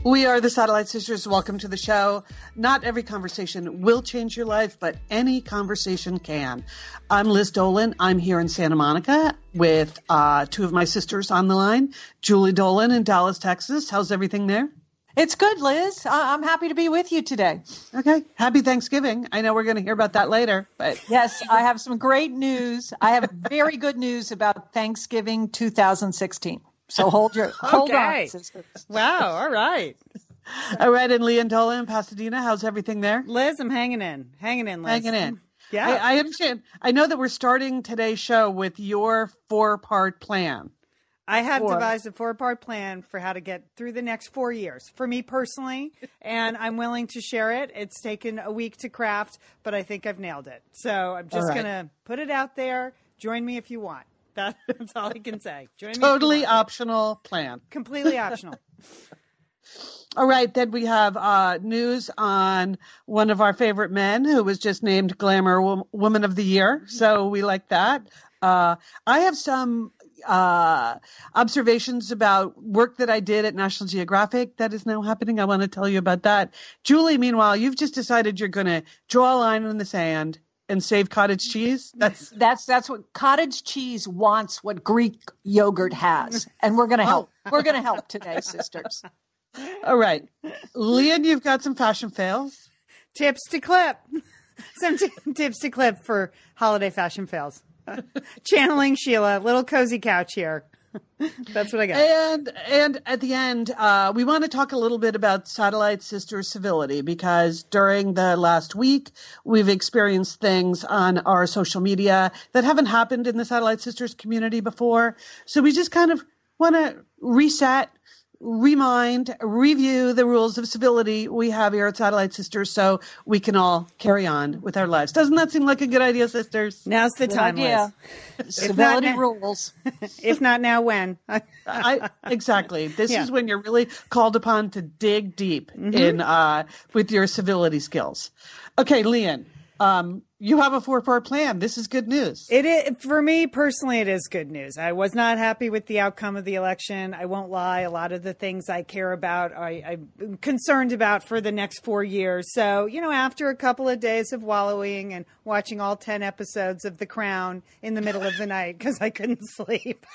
We are the Satellite Sisters. Welcome to the show. Not every conversation will change your life, but any conversation can. I'm Liz Dolan. I'm here in Santa Monica with two of my sisters on the line, Julie Dolan in Dallas, Texas. How's everything there? It's good, Liz. I'm happy to be with you today. Okay. Happy Thanksgiving. I know we're going to hear about that later, but yes, I have some great news. I have very good news about Thanksgiving 2016. So hold on, sisters. Wow. All right. All right. And Leah Dolan in Pasadena. How's everything there? Liz, I'm hanging in, Liz. Hanging in. Yeah. I understand. I know that we're starting today's show with your 4-part plan. I have devised a 4-part plan for how to get through the next 4 years for me personally, and I'm willing to share it. It's taken a week to craft, but I think I've nailed it. So I'm just going to put it out there. Join me if you want. That's all I can say. Join me. Totally optional plan. Completely optional. All right. Then we have news on one of our favorite men who was just named Glamour Woman of the Year. So we like that. I have some observations about work that I did at National Geographic that is now happening. I want to tell you about that. Julie, meanwhile, you've just decided you're going to draw a line in the sand and save cottage cheese. That's what cottage cheese wants, what Greek yogurt has. And we're going to help. We're going to help today, sisters. All right. Leah, you've got some fashion fails. Tips to clip. Some tips to clip for holiday fashion fails. Channeling Sheila, little cozy couch here. That's what I got. And at the end, we want to talk a little bit about Satellite Sisters civility, because during the last week, we've experienced things on our social media that haven't happened in the Satellite Sisters community before. So we just kind of want to reset, remind, review the rules of civility we have here at Satellite Sisters so we can all carry on with our lives. Doesn't that seem like a good idea, sisters? Now's the time, Liz. Civility rules. If not now, when? Exactly. This is when you're really called upon to dig deep in with your civility skills. Okay, Leanne. You have a 4-part plan. This is good news. It is, for me personally, it is good news. I was not happy with the outcome of the election. I won't lie. A lot of the things I care about, I'm concerned about for the next 4 years. So, after a couple of days of wallowing and watching all 10 episodes of The Crown in the middle of the night because I couldn't sleep.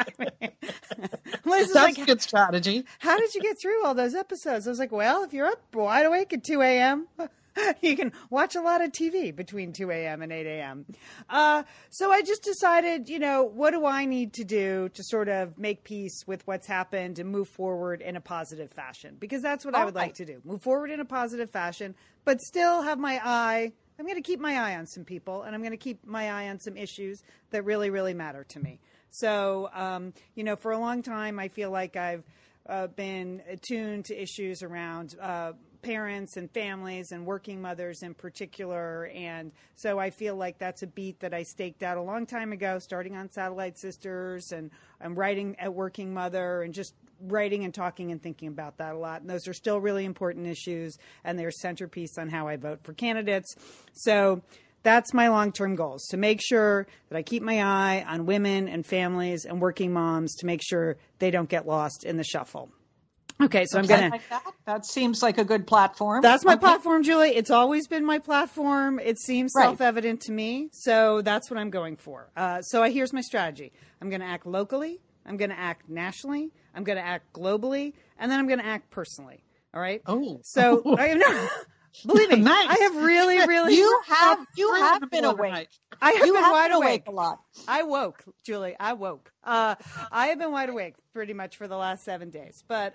Liz, that's a good strategy. How did you get through all those episodes? I was like, well, if you're up wide awake at 2 a.m., you can watch a lot of TV between 2 a.m. and 8 a.m. So I just decided, what do I need to do to sort of make peace with what's happened and move forward in a positive fashion? Because that's what I would like to do. Move forward in a positive fashion, but still have my eye. I'm going to keep my eye on some people, and I'm going to keep my eye on some issues that really, really matter to me. So, for a long time, I feel like I've been attuned to issues around parents and families and working mothers in particular. And so I feel like that's a beat that I staked out a long time ago, starting on Satellite Sisters, and I'm writing at Working Mother and just writing and talking and thinking about that a lot. And those are still really important issues, and they're centerpiece on how I vote for candidates. So that's my long-term goals, to make sure that I keep my eye on women and families and working moms to make sure they don't get lost in the shuffle. Okay, so I'm going to... That seems like a good platform. That's my platform, Julie. It's always been my platform. It seems self-evident to me, so that's what I'm going for. So here's my strategy. I'm going to act locally. I'm going to act nationally. I'm going to act globally. And then I'm going to act personally. All right? Oh. So, believe me, nice. I have really... You have been awake. I have been wide awake a lot. I woke, Julie. I woke. I have been wide awake pretty much for the last 7 days. But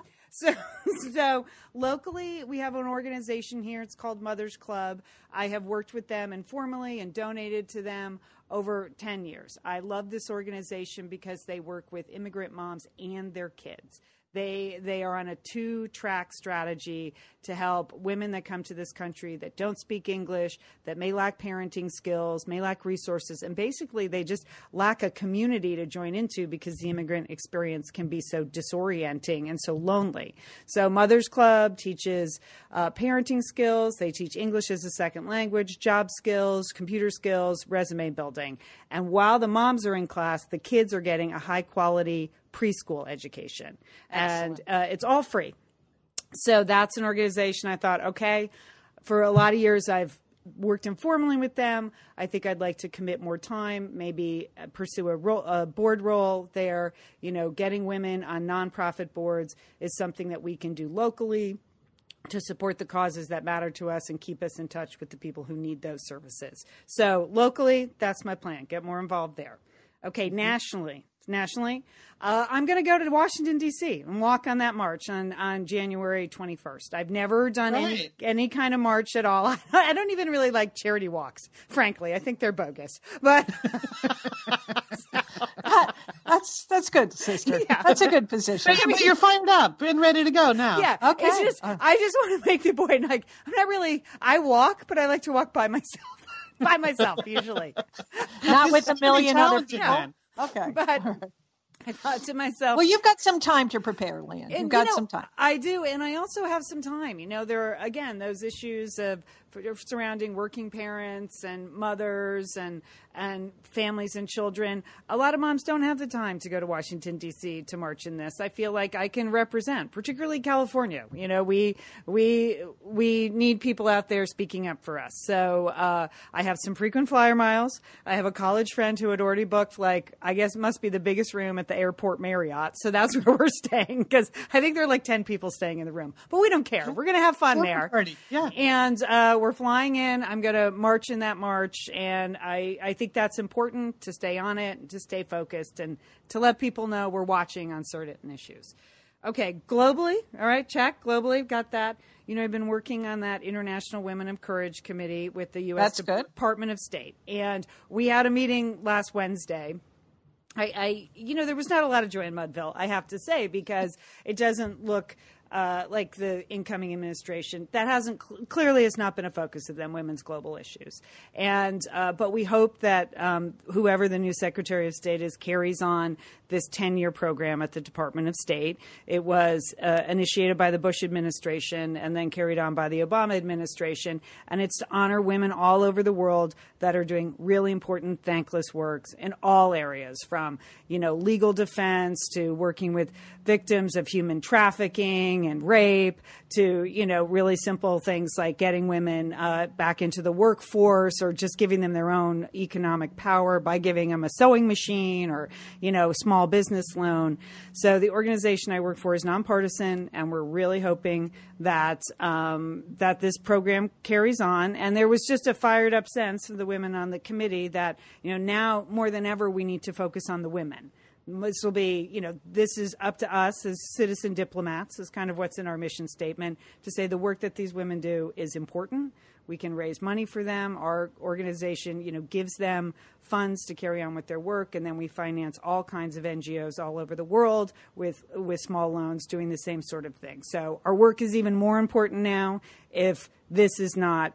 so locally, we have an organization here. It's called Mother's Club. I have worked with them informally and donated to them over 10 years. I love this organization because they work with immigrant moms and their kids. They are on a 2-track strategy to help women that come to this country that don't speak English, that may lack parenting skills, may lack resources, and basically they just lack a community to join into because the immigrant experience can be so disorienting and so lonely. So Mother's Club teaches parenting skills. They teach English as a second language, job skills, computer skills, resume building. And while the moms are in class, the kids are getting a high-quality preschool education. And it's all free. So that's an organization I thought, okay, for a lot of years I've worked informally with them. I think I'd like to commit more time, maybe pursue a board role there. Getting women on nonprofit boards is something that we can do locally to support the causes that matter to us and keep us in touch with the people who need those services. So locally, that's my plan. Get more involved there. Okay, nationally, I'm going to go to Washington, D.C. and walk on that march on January 21st. I've never done any kind of march at all. I don't even really like charity walks, frankly. I think they're bogus. But that's good, sister. Yeah. That's a good position. But you're fired up and ready to go now. Yeah. Okay. I just want to make the point. Like, I walk, but I like to walk by myself. By myself, usually. Not with a million other people. Yeah. Okay. But I thought to myself, well, you've got some time to prepare, Leanne. You've got some time. I do. And I also have some time. There are, again, those issues of surrounding working parents and mothers and families and children. A lot of moms don't have the time to go to Washington, D.C. to march in this. I feel like I can represent, particularly California. We need people out there speaking up for us. So I have some frequent flyer miles. I have a college friend who had already booked, I guess it must be the biggest room at the airport Marriott. So that's where we're staying, because I think there are 10 people staying in the room. But we don't care. We're going to have fun there. Party. Yeah. And we're flying in. I'm going to march in that march. And I think that's important, to stay on it, and to stay focused, and to let people know we're watching on certain issues. Okay, globally, all right, check. Globally, got that. I've been working on that International Women of Courage Committee with the U.S. Department of State. And we had a meeting last Wednesday. There was not a lot of joy in Mudville, I have to say, because it doesn't look like the incoming administration. That clearly has not been a focus of them, women's global issues. And but we hope that whoever the new Secretary of State is carries on this 10-year program at the Department of State. It was initiated by the Bush administration and then carried on by the Obama administration. And it's to honor women all over the world that are doing really important, thankless works in all areas, from, legal defense to working with victims of human trafficking and rape to, really simple things like getting women back into the workforce, or just giving them their own economic power by giving them a sewing machine or, small business loan. So the organization I work for is nonpartisan, and we're really hoping that that this program carries on. And there was just a fired up sense of the women on the committee that, now more than ever, we need to focus on the women. This will be, this is up to us as citizen diplomats, is kind of what's in our mission statement, to say the work that these women do is important. We can raise money for them. Our organization, gives them funds to carry on with their work, and then we finance all kinds of NGOs all over the world with small loans doing the same sort of thing. So our work is even more important now if this is not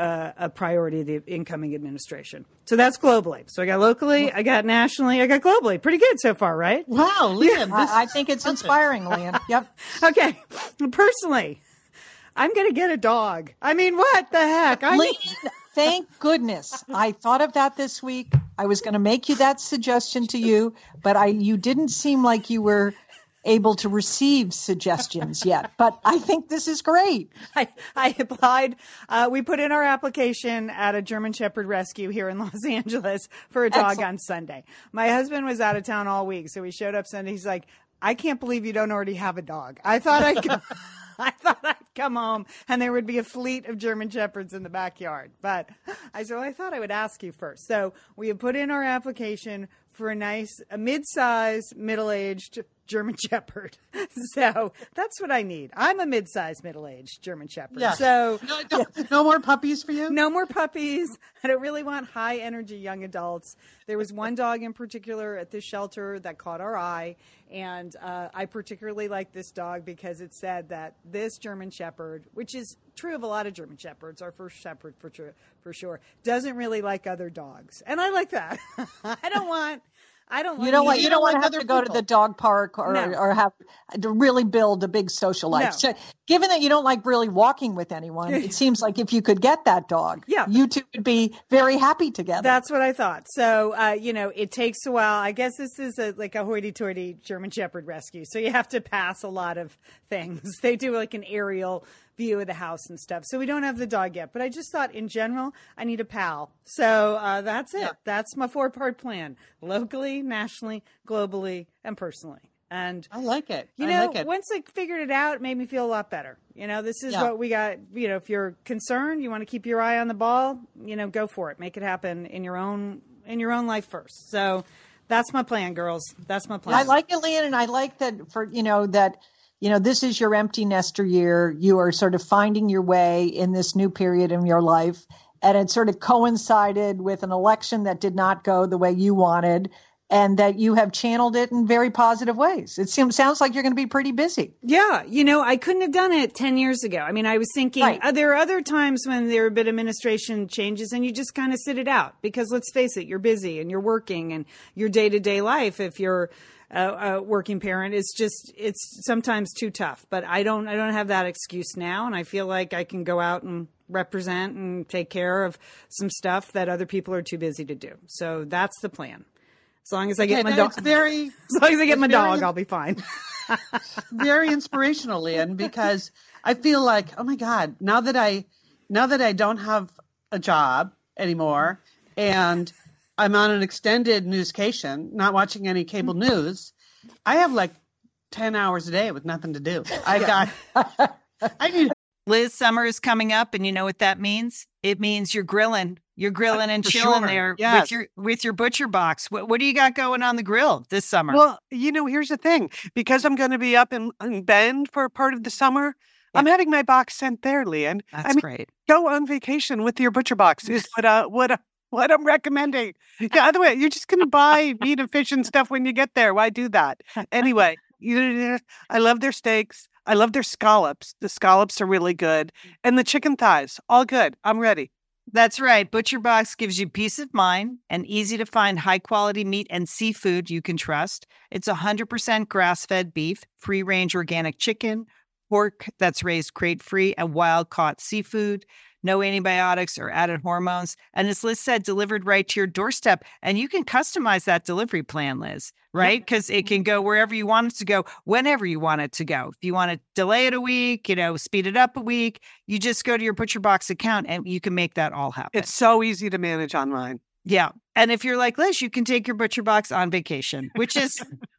a priority of the incoming administration. So that's globally. So I got locally, I got nationally, I got globally. Pretty good so far, right? Wow, Leanne. I think it's inspiring, Leanne. Yep. Okay. Personally, I'm going to get a dog. I mean, what the heck? Leanne, thank goodness. I thought of that this week. I was going to make you that suggestion to you, but you didn't seem like you were able to receive suggestions yet, but I think this is great. I applied. We put in our application at a German Shepherd rescue here in Los Angeles for a dog on Sunday. My husband was out of town all week, so we showed up Sunday. He's like, I can't believe you don't already have a dog. I thought I'd come home and there would be a fleet of German Shepherds in the backyard. But I thought I would ask you first. So we have put in our application for a mid-sized, middle-aged German Shepherd. So that's what I need. I'm a mid-sized, middle-aged German Shepherd. Yeah. So no more puppies for you? No more puppies. I don't really want high-energy young adults. There was one dog in particular at this shelter that caught our eye, and I particularly like this dog because it said that this German Shepherd, which is true of a lot of German Shepherds, our first Shepherd for sure, doesn't really like other dogs. And I like that. I I don't You like don't want You you don't don't want to like have other to go to people. the dog park No. or have to really build a big social life. No. So, given that you don't like really walking with anyone, it seems like if you could get that dog, Yeah. you two would be very happy together. That's what I thought. So, it takes a while. I guess this is like a hoity-toity German Shepherd rescue. So you have to pass a lot of things. They do like an aerial view of the house and stuff. So we don't have the dog yet. But I just thought in general, I need a pal. So that's it. Yeah. That's my 4-part plan. Locally, nationally, globally, and personally. And I like it. once I figured it out, it made me feel a lot better. This is what we got. If you're concerned, you want to keep your eye on the ball, go for it. Make it happen in your own life first. So that's my plan, girls. That's my plan. I like it, Leanne, and I like that this is your empty nester year. You are sort of finding your way in this new period in your life. And it sort of coincided with an election that did not go the way you wanted, and that you have channeled it in very positive ways. It sounds like you're going to be pretty busy. Yeah. I couldn't have done it 10 years ago. I mean, I was thinking there are other times when there have been administration changes and you just kind of sit it out because let's face it, you're busy and you're working and your day-to-day life, if you're a working parent, it's sometimes too tough. But I don't have that excuse now. And I feel like I can go out and represent and take care of some stuff that other people are too busy to do. So that's the plan. As long as I get my dog, as long as I get my dog, I'll be fine. Very inspirational, Leanne, because I feel like, oh my God, now that I don't have a job anymore and I'm on an extended newscation, not watching any cable news, I have like 10 hours a day with nothing to do. I need. Liz, summer is coming up, and you know what that means? It means you're grilling. You're grilling and chilling there with your butcher box. What do you got going on the grill this summer? Well, here's the thing. Because I'm going to be up in Bend for part of the summer, I'm having my box sent there, Leanne. That's great. Go on vacation with your butcher box is what I'm recommending. Yeah, other way, you're just going to buy meat and fish and stuff when you get there. Why do that? Anyway, I love their steaks. I love their scallops. The scallops are really good. And the chicken thighs, all good. I'm ready. That's right. ButcherBox gives you peace of mind and easy to find high quality meat and seafood you can trust. It's 100% grass-fed beef, free-range organic chicken, pork that's raised crate-free, and wild-caught seafood. No antibiotics or added hormones. And as Liz said, delivered right to your doorstep. And you can customize that delivery plan, Liz, right? Because it can go wherever you want it to go, whenever you want it to go. If you want to delay it a week, speed it up a week, you just go to your ButcherBox account and you can make that all happen. It's so easy to manage online. Yeah. And if you're like Liz, you can take your ButcherBox on vacation, which is...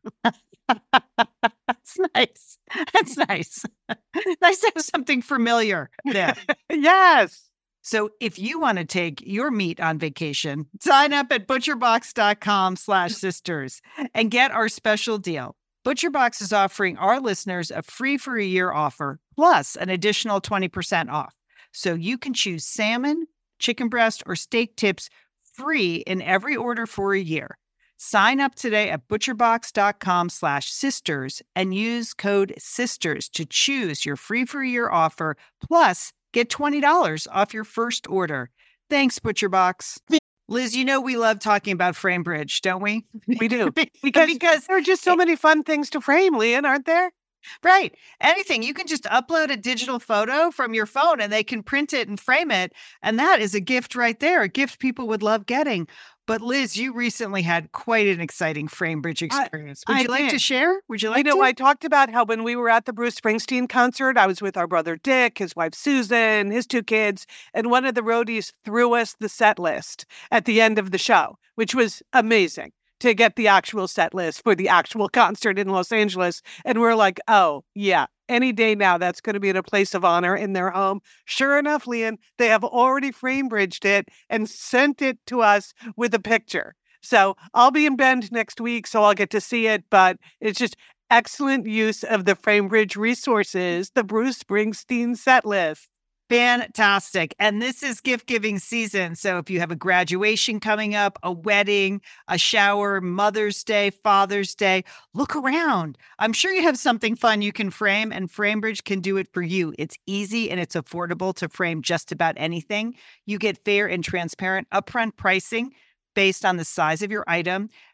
That's nice. That's nice. Nice to have something familiar there. Yes. So if you want to take your meat on vacation, sign up at butcherbox.com/sisters and get our special deal. ButcherBox is offering our listeners a free for a year offer plus an additional 20% off. So you can choose salmon, chicken breast, or steak tips free in every order for a year. Sign up today at butcherbox.com/sisters and use code SISTERS to choose your free for a year offer. Plus, get $20 off your first order. Thanks, ButcherBox. Liz, we love talking about FrameBridge, don't we? We do. Because there are just so many fun things to frame, Leanne, aren't there? Right. Anything. You can just upload a digital photo from your phone and they can print it and frame it. And that is a gift right there, a gift people would love getting. But Liz, you recently had quite an exciting FrameBridge experience. Would you like to share? Would you like to? I talked about how when we were at the Bruce Springsteen concert, I was with our brother Dick, his wife Susan, his 2 kids, and one of the roadies threw us the set list at the end of the show, which was amazing to get the actual set list for the actual concert in Los Angeles. And we're like, oh, yeah. Any day now, that's going to be in a place of honor in their home. Sure enough, Leanne, they have already FrameBridged it and sent it to us with a picture. So I'll be in Bend next week, so I'll get to see it. But it's just excellent use of the FrameBridge resources, the Bruce Springsteen set list. Fantastic. And this is gift giving season. So if you have a graduation coming up, a wedding, a shower, Mother's Day, Father's Day, look around. I'm sure you have something fun you can frame, and FrameBridge can do it for you. It's easy and it's affordable to frame just about anything. You get fair and transparent upfront pricing based on the size of your item.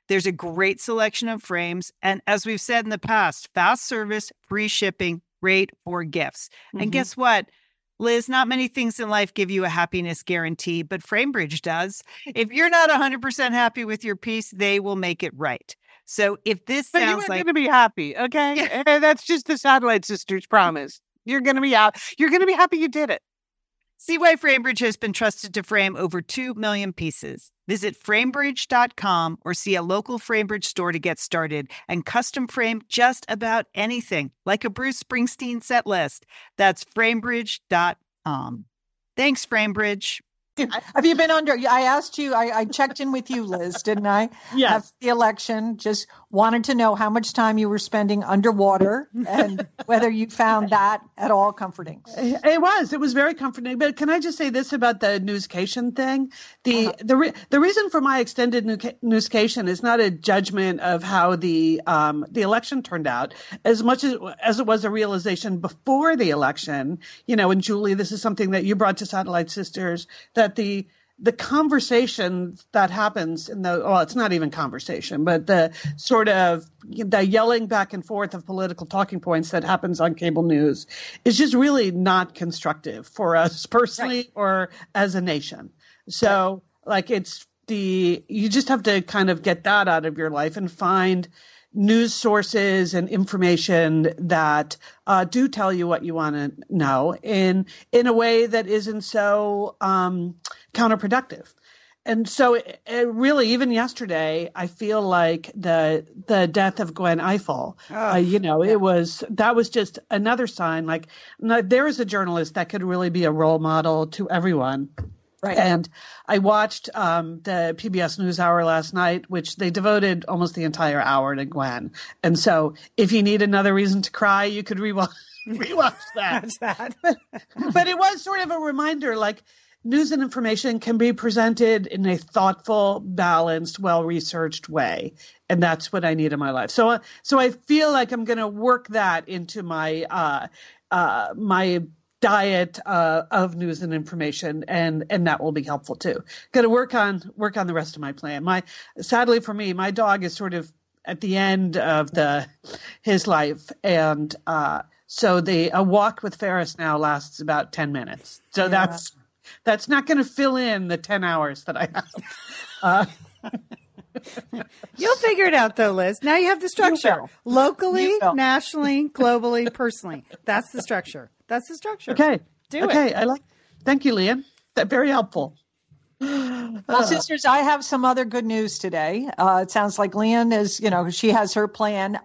There's a great selection of frames. And as we've said in the past, fast service, free shipping, great for gifts. And guess what? Liz, not many things in life give you a happiness guarantee, but FrameBridge does. If you're not 100% happy with your piece, they will make it right. So if this But sounds you're like... going to be happy, okay? And that's just the Satellite Sisters promise. You're going to be out. You're going to be happy you did it. See why FrameBridge has been trusted to frame over 2 million pieces. Visit framebridge.com or see a local FrameBridge store to get started and custom frame just about anything, like a Bruce Springsteen set list. That's framebridge.com. Thanks, FrameBridge. Have you been under? I asked you, I checked in with you, Liz, didn't I? Yes. After the election, just wanted to know how much time you were spending underwater and whether you found that at all comforting. It was very comforting. But can I just say this about the newscation thing? The reason for my extended newscation is not a judgment of how the election turned out, as much as it was a realization before the election. And Julie, this is something that you brought to Satellite Sisters, that the conversation that happens it's not even conversation, but the sort of the yelling back and forth of political talking points that happens on cable news is just really not constructive for us personally or as a nation. So you just have to kind of get that out of your life and find news sources and information that do tell you what you want to know in a way that isn't so counterproductive. And so it really, even yesterday, I feel like the death of Gwen Ifill, that was just another sign. Like, there is a journalist that could really be a role model to everyone. Right. And I watched the PBS NewsHour last night, which they devoted almost the entire hour to Gwen. And so if you need another reason to cry, you could rewatch that. That's that. But it was sort of a reminder, like, news and information can be presented in a thoughtful, balanced, well-researched way. And that's what I need in my life. So I feel like I'm going to work that into my my diet of news and information, and that will be helpful too. Got to work on the rest of my plan. Sadly for me, my dog is sort of at the end of his life, and so a walk with Ferris now lasts about 10 minutes. So that's not going to fill in the 10 hours that I have. You'll figure it out, though, Liz. Now you have the structure. Locally, nationally, globally, personally. That's the structure. Okay. Do it. Thank you, Lian. That's very helpful. Well, sisters, I have some other good news today. It sounds like Lian is, she has her plan.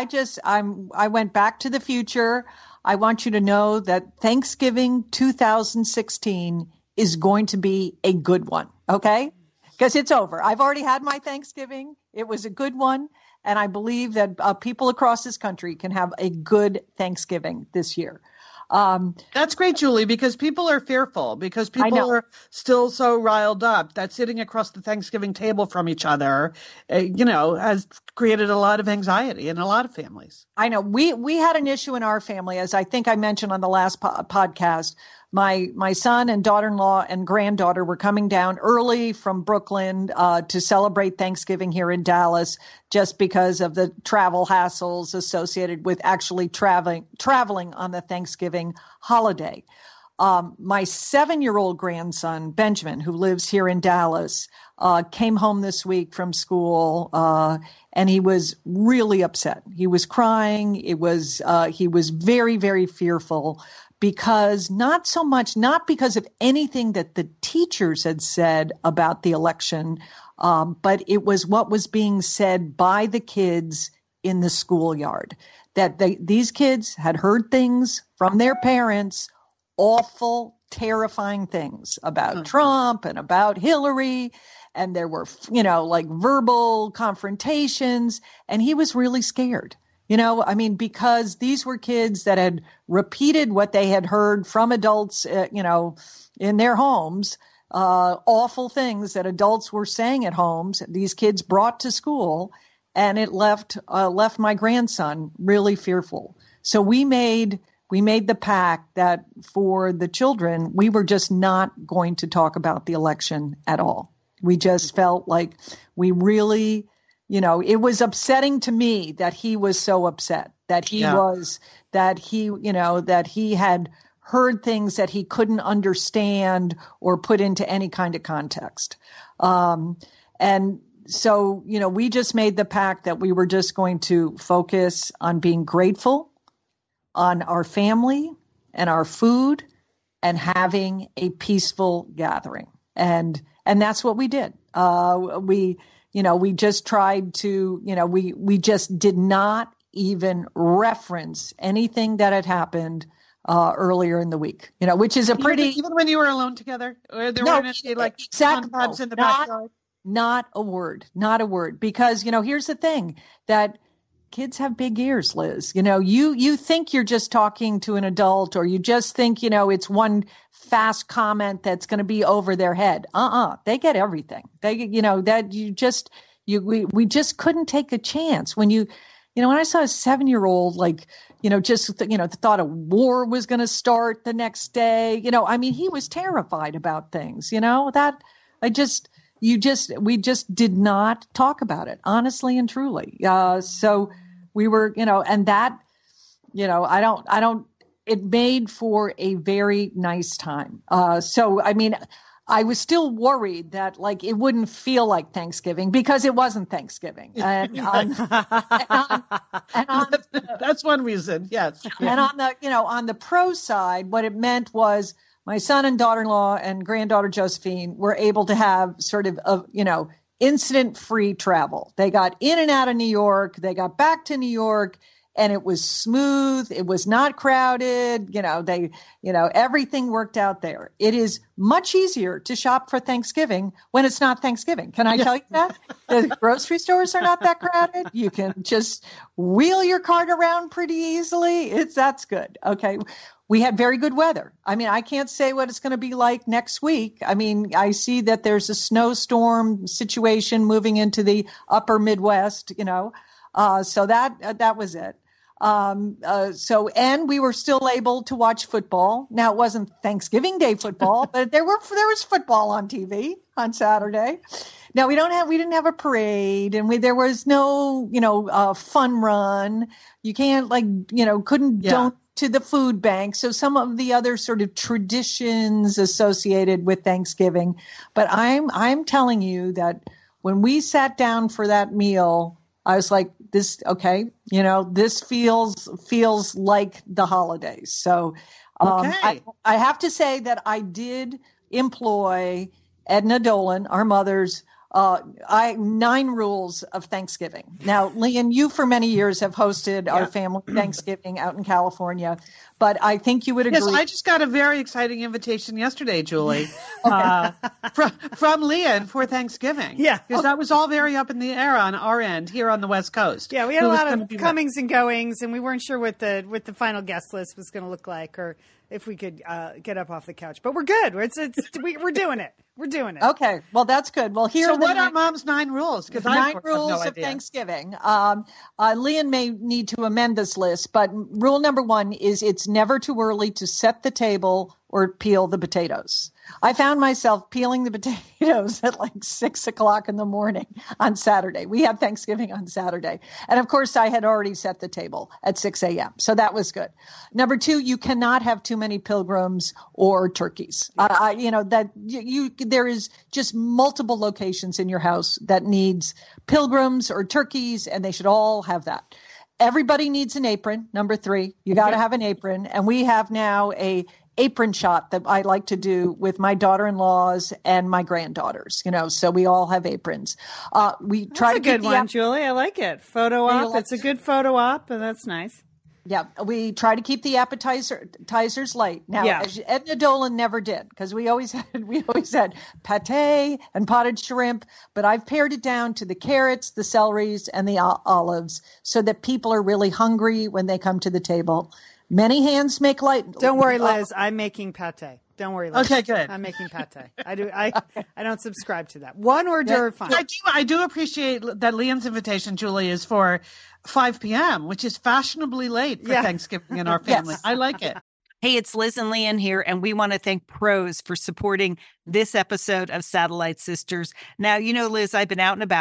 I went back to the future. I want you to know that Thanksgiving 2016 is going to be a good one. Okay? Because it's over. I've already had my Thanksgiving. It was a good one. And I believe that people across this country can have a good Thanksgiving this year. That's great, Julie, because people are fearful, because people are still so riled up that sitting across the Thanksgiving table from each other, has created a lot of anxiety in a lot of families. I know. We had an issue in our family, as I think I mentioned on the last podcast. My son and daughter-in-law and granddaughter were coming down early from Brooklyn to celebrate Thanksgiving here in Dallas, just because of the travel hassles associated with actually traveling on the Thanksgiving holiday. My 7-year-old grandson, Benjamin, who lives here in Dallas, came home this week from school, and he was really upset. He was crying. He was very, very fearful. Because not because of anything that the teachers had said about the election, but it was what was being said by the kids in the schoolyard. That these kids had heard things from their parents, awful, terrifying things about Trump and about Hillary. And there were, verbal confrontations. And he was really scared. Because these were kids that had repeated what they had heard from adults, in their homes, awful things that adults were saying at homes, these kids brought to school, and it left my grandson really fearful. So we made the pact that for the children, we were just not going to talk about the election at all. We just felt like we really it was upsetting to me that he was so upset, that he had heard things that he couldn't understand or put into any kind of context. And so, we just made the pact that we were just going to focus on being grateful, on our family and our food, and having a peaceful gathering. And that's what we did. We just tried to, we just did not even reference anything that had happened earlier in the week, which is a pretty... Even when you were alone together? Or there weren't any, exactly, confabs in the backyard? Not a word. Because, here's the thing, that kids have big ears, Liz. You think you're just talking to an adult, or you just think, it's one fast comment that's going to be over their head. They get everything. We just couldn't take a chance when when I saw a 7-year-old, thought a war was going to start the next day. He was terrified about things, we just did not talk about it, honestly and truly. So we were, and that, it made for a very nice time. I was still worried that it wouldn't feel like Thanksgiving, because it wasn't Thanksgiving. And that's one reason. Yes. And on the pro side, what it meant was my son and daughter-in-law and granddaughter Josephine were able to have sort of, incident-free travel. They got in and out of New York. They got back to New York, and it was smooth. It was not crowded. Everything worked out there. It is much easier to shop for Thanksgiving when it's not Thanksgiving. Can I tell you that? The grocery stores are not that crowded. You can just wheel your cart around pretty easily. That's good. Okay. We had very good weather. I can't say what it's going to be like next week. I see that there's a snowstorm situation moving into the upper Midwest, so that was it. And we were still able to watch football. Now, it wasn't Thanksgiving Day football, but there was football on TV on Saturday. Now, we didn't have a parade, and there was no, fun run. You can't couldn't donate to the food bank. So some of the other sort of traditions associated with Thanksgiving. But I'm telling you that when we sat down for that meal, I was like, this feels like the holidays. So I have to say that I did employ Edna Dolan, our mother's 9 rules of Thanksgiving. Now, Lian, you for many years have hosted our family Thanksgiving out in California, but I think you would agree. Yes, I just got a very exciting invitation yesterday, Julie, from Lian for Thanksgiving. Yeah. Because that was all very up in the air on our end here on the West Coast. Yeah, we had a lot of comings and goings, and we weren't sure what the final guest list was going to look like, or if we could get up off the couch. But we're good. We're doing it. We're doing it. Okay. Well, that's good. Well, here. So what are Mom's 9 rules? Because 9 rules of Thanksgiving. Lian may need to amend this list, but rule number 1 is it's never too early to set the table or peel the potatoes. I found myself peeling the potatoes at 6 o'clock in the morning on Saturday. We had Thanksgiving on Saturday. And of course, I had already set the table at 6 a.m. So that was good. Number 2, you cannot have too many pilgrims or turkeys. There is just multiple locations in your house that needs pilgrims or turkeys, and they should all have that. Everybody needs an apron. Number 3, you got to have an apron. And we have now a apron shot that I like to do with my daughter-in-laws and my granddaughters, so we all have aprons. We try to keep a good one, Julie. I like it. Photo op. It's a good photo op, and that's nice. Yeah, we try to keep the appetizers light. Now, as Edna Dolan never did, because we always had pate and potted shrimp, but I've pared it down to the carrots, the celeries, and the olives, so that people are really hungry when they come to the table. Many hands make light. Don't worry, Liz. I'm making pate. Don't worry, Liz. Okay, good. I'm making pate. I don't subscribe to that. One hors d'oeuvre, fine. I do appreciate that Lian's invitation, Julie, is for 5 p.m., which is fashionably late for Thanksgiving in our family. Yes. I like it. Hey, it's Liz and Lian here, and we want to thank Pros for supporting this episode of Satellite Sisters. Now, Liz, I've been out and about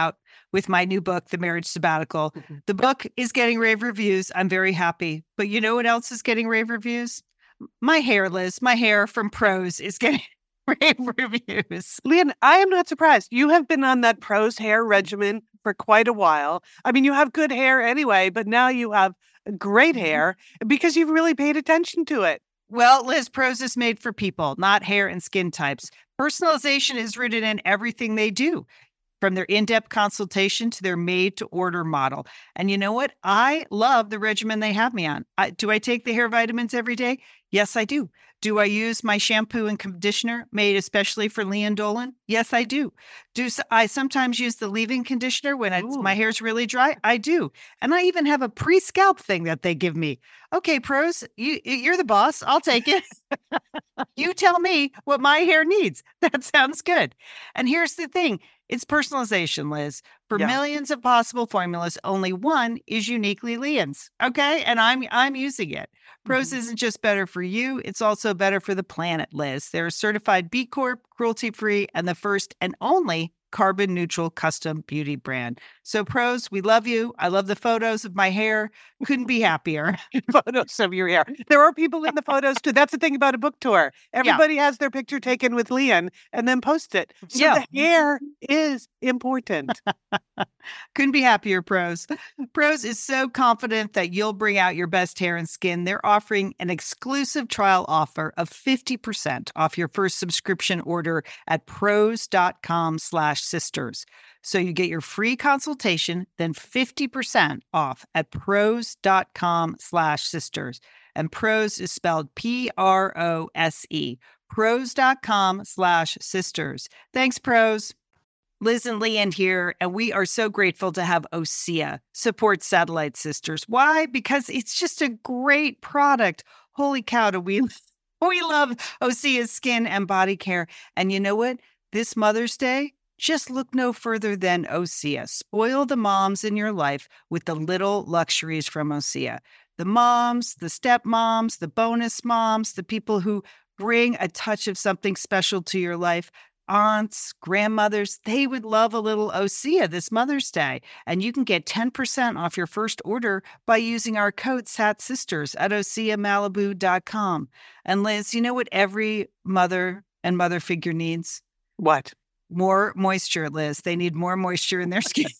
with my new book, The Marriage Sabbatical. The book is getting rave reviews. I'm very happy. But you know what else is getting rave reviews? My hair, Liz. My hair from Prose is getting rave reviews. Lian, I am not surprised. You have been on that Prose hair regimen for quite a while. I mean, you have good hair anyway, but now you have great hair because you've really paid attention to it. Well, Liz, Prose is made for people, not hair and skin types. Personalization is rooted in everything they do, from their in-depth consultation to their made-to-order model. And you know what? I love the regimen they have me on. Do I take the hair vitamins every day? Yes, I do. Do I use my shampoo and conditioner made especially for Lian Dolan? Yes, I do. I sometimes use the leave-in conditioner when my hair's really dry? I do. And I even have a pre-scalp thing that they give me. Okay, Prose, you're the boss. I'll take it. You tell me what my hair needs. That sounds good. And here's the thing. It's personalization, Liz. For millions of possible formulas, only one is uniquely Lian's. Okay? And I'm using it. Prose isn't just better for you, it's also better for the planet, Liz. They're a certified B Corp, cruelty-free, and the first and only carbon neutral custom beauty brand. So Prose, we love you. I love the photos of my hair. Couldn't be happier. Photos of your hair. There are people in the photos too. That's the thing about a book tour. Everybody has their picture taken with Lian and then post it. So the hair is important. Couldn't be happier, Prose. Prose is so confident that you'll bring out your best hair and skin. They're offering an exclusive trial offer of 50% off your first subscription order at prose.com/sisters. So you get your free consultation, then 50% off at prose.com/sisters. And Prose is spelled Prose. Prose.com/sisters. Thanks, Prose. Liz and Lian here, and we are so grateful to have OSEA support Satellite Sisters. Why? Because it's just a great product. Holy cow, do we love OSEA's skin and body care. And you know what? This Mother's Day, just look no further than OSEA. Spoil the moms in your life with the little luxuries from OSEA. The moms, the stepmoms, the bonus moms, the people who bring a touch of something special to your life. Aunts, grandmothers, they would love a little OSEA this Mother's Day. And you can get 10% off your first order by using our code SATSisters at OSEAMalibu.com. And Liz, you know what every mother and mother figure needs? What? More moisture, Liz. They need more moisture in their skin.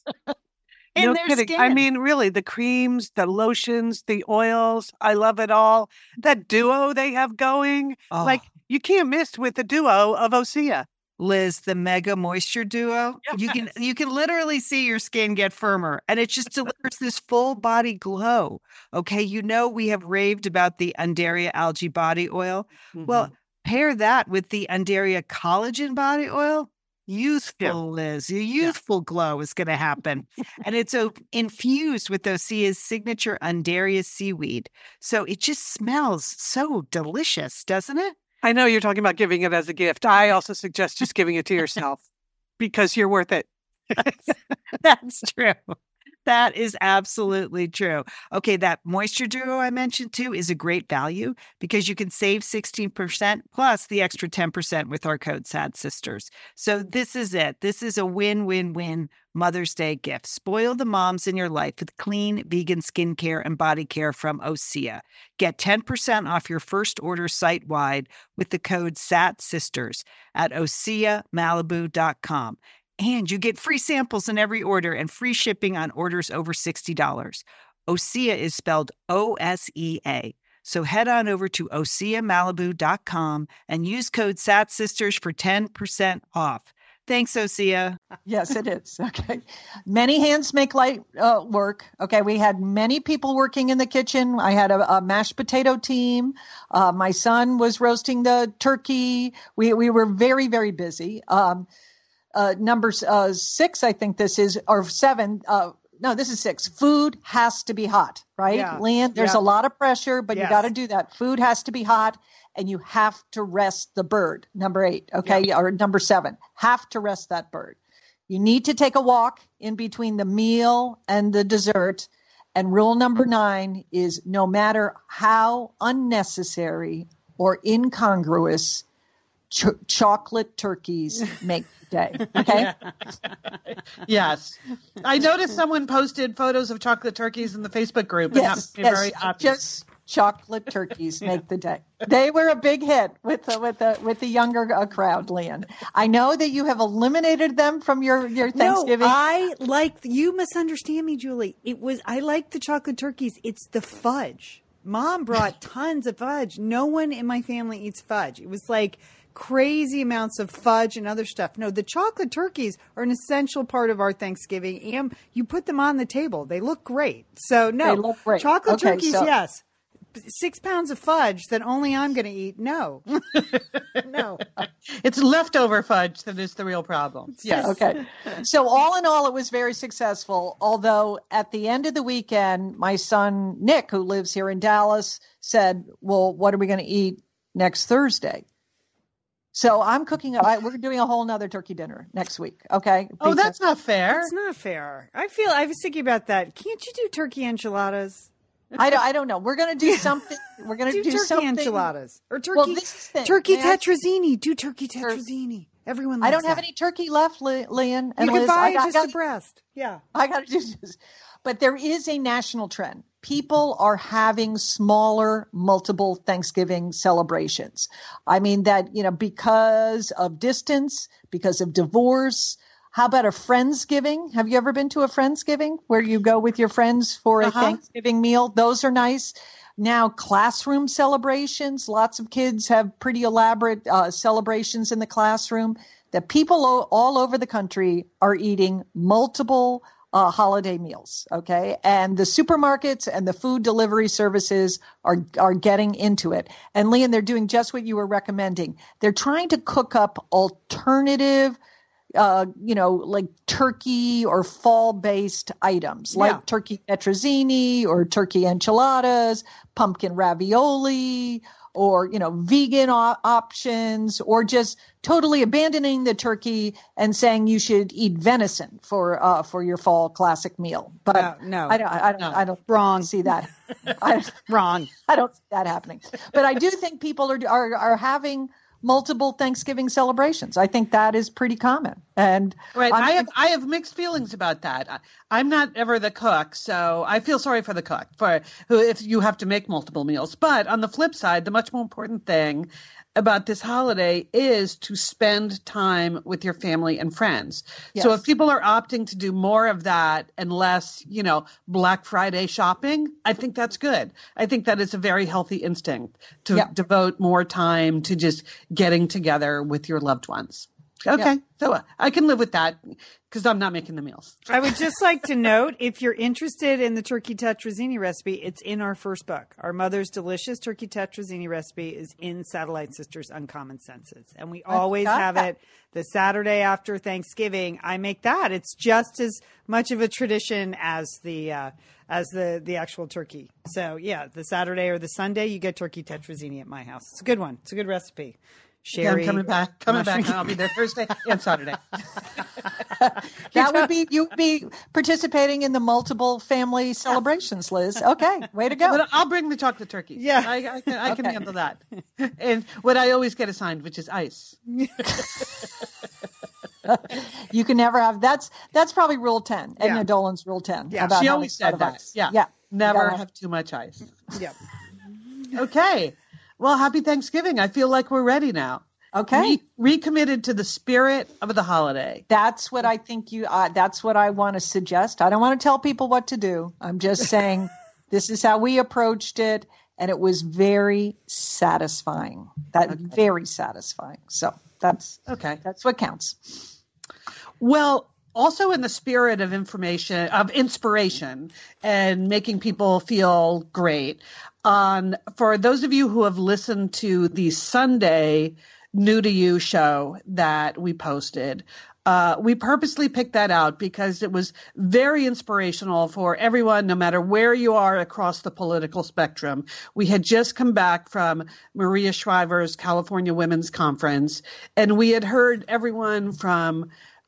No kidding. I mean, really, the creams, the lotions, the oils, I love it all. That duo they have going, like you can't miss with the duo of OSEA. Liz, the Mega Moisture Duo. Yes. You can literally see your skin get firmer, and it just delivers this full body glow. Okay, you know we have raved about the Undaria Algae Body Oil. Well, pair that with the Undaria Collagen Body Oil. Youthful, Liz. Your youthful glow is going to happen. And it's infused with OSEA's signature Undaria seaweed. So it just smells so delicious, doesn't it? I know you're talking about giving it as a gift. I also suggest just giving it to yourself because you're worth it. That's true. That is absolutely true. Okay, that Moisture Duo I mentioned too is a great value because you can save 16% plus the extra 10% with our code SADSisters. So this is it. This is a win-win-win Mother's Day gift. Spoil the moms in your life with clean vegan skincare and body care from OSEA. Get 10% off your first order site-wide with the code SATSisters at OSEAMalibu.com. And you get free samples in every order and free shipping on orders over $60. OSEA is spelled OSEA. So head on over to OSEAMalibu.com and use code SATSisters for 10% off. Thanks, OSEA. Yes, it is. Okay. Many hands make light work. Okay. We had many people working in the kitchen. I had a mashed potato team. My son was roasting the turkey. We were very, very busy. Number 6, I think this is, or 7. No, this is 6. Food has to be hot, right? Yeah. Lian, there's a lot of pressure, but you got to do that. Food has to be hot, and you have to rest the bird. Number 8, okay, or number 7, have to rest that bird. You need to take a walk in between the meal and the dessert. And rule number 9 is no matter how unnecessary or incongruous chocolate turkeys make the day. Okay. Yes. I noticed someone posted photos of chocolate turkeys in the Facebook group, and that made me very happy. Just chocolate turkeys make the day. They were a big hit with the younger crowd, Lian. I know that you have eliminated them from your Thanksgiving. No, you misunderstand me, Julie. I like the chocolate turkeys. It's the fudge. Mom brought tons of fudge. No one in my family eats fudge. It was like crazy amounts of fudge and other stuff. No, the chocolate turkeys are an essential part of our Thanksgiving, and you put them on the table. They look great. So no, they look great. Chocolate turkeys, yes. 6 pounds of fudge that only I'm going to eat. No, no. It's leftover fudge that is the real problem. Yes. Okay. So all in all, it was very successful. Although at the end of the weekend, my son, Nick, who lives here in Dallas, said, well, what are we going to eat next Thursday? So I'm cooking. We're doing a whole nother turkey dinner next week. Okay. Oh, that's not fair. That's not fair. I was thinking about that. Can't you do turkey enchiladas? I don't know. We're going to do something. We're going to do turkey something. Enchiladas or turkey. Well, this is the turkey tetrazzini. Do turkey tetrazzini. Everyone loves I don't have that. any turkey left, Lian. And you can Liz, buy just a breast. Yeah. I got to do this. But there is a national trend. People are having smaller, multiple Thanksgiving celebrations. I mean that, because of distance, because of divorce. How about a Friendsgiving? Have you ever been to a Friendsgiving where you go with your friends for a Thanksgiving meal? Those are nice. Now, classroom celebrations. Lots of kids have pretty elaborate celebrations in the classroom. That people all over the country are eating multiple holiday meals, okay? And the supermarkets and the food delivery services are getting into it. And Lian, they're doing just what you were recommending. They're trying to cook up alternative like turkey or fall-based items like turkey tetrazzini or turkey enchiladas, pumpkin ravioli, or, vegan options, or just totally abandoning the turkey and saying you should eat venison for your fall classic meal. But no, I don't wrong. see that. Wrong. I don't see that happening. But I do think people are having multiple Thanksgiving celebrations. I think that is pretty common. And right, I have mixed feelings about that. I'm not ever the cook, so I feel sorry for the cook if you have to make multiple meals. But on the flip side, the much more important thing about this holiday is to spend time with your family and friends. Yes. So if people are opting to do more of that and less, Black Friday shopping, I think that's good. I think that is a very healthy instinct to devote more time to just getting together with your loved ones. Okay. So I can live with that because I'm not making the meals. I would just like to note, if you're interested in the turkey tetrazzini recipe, it's in our first book. Our Mother's Delicious Turkey Tetrazzini recipe is in Satellite Sisters Uncommon Senses. And we always have it the Saturday after Thanksgiving. I make that. It's just as much of a tradition as the actual turkey. So yeah, the Saturday or the Sunday, you get turkey tetrazzini at my house. It's a good one. It's a good recipe. Sherry, I'm coming back. I'll be there Thursday and Saturday. You'd be participating in the multiple family celebrations, Liz. Okay, way to go. But I'll bring the chocolate turkey. Yeah, I can handle that. And what I always get assigned, which is ice. You can never have that's probably Rule 10. Edna Dolan's Rule 10. Yeah, she always said that. Yeah, never have too much ice. Yeah. Okay. Well, happy Thanksgiving. I feel like we're ready now. Okay. Recommitted to the spirit of the holiday. That's what I think that's what I want to suggest. I don't want to tell people what to do. I'm just saying this is how we approached it. And it was very satisfying. Very satisfying. So that's what counts. Well, also in the spirit of inspiration and making people feel great. For those of you who have listened to the Sunday New to You show that we posted, we purposely picked that out because it was very inspirational for everyone, no matter where you are across the political spectrum. We had just come back from Maria Shriver's California Women's Conference, and we had heard everyone from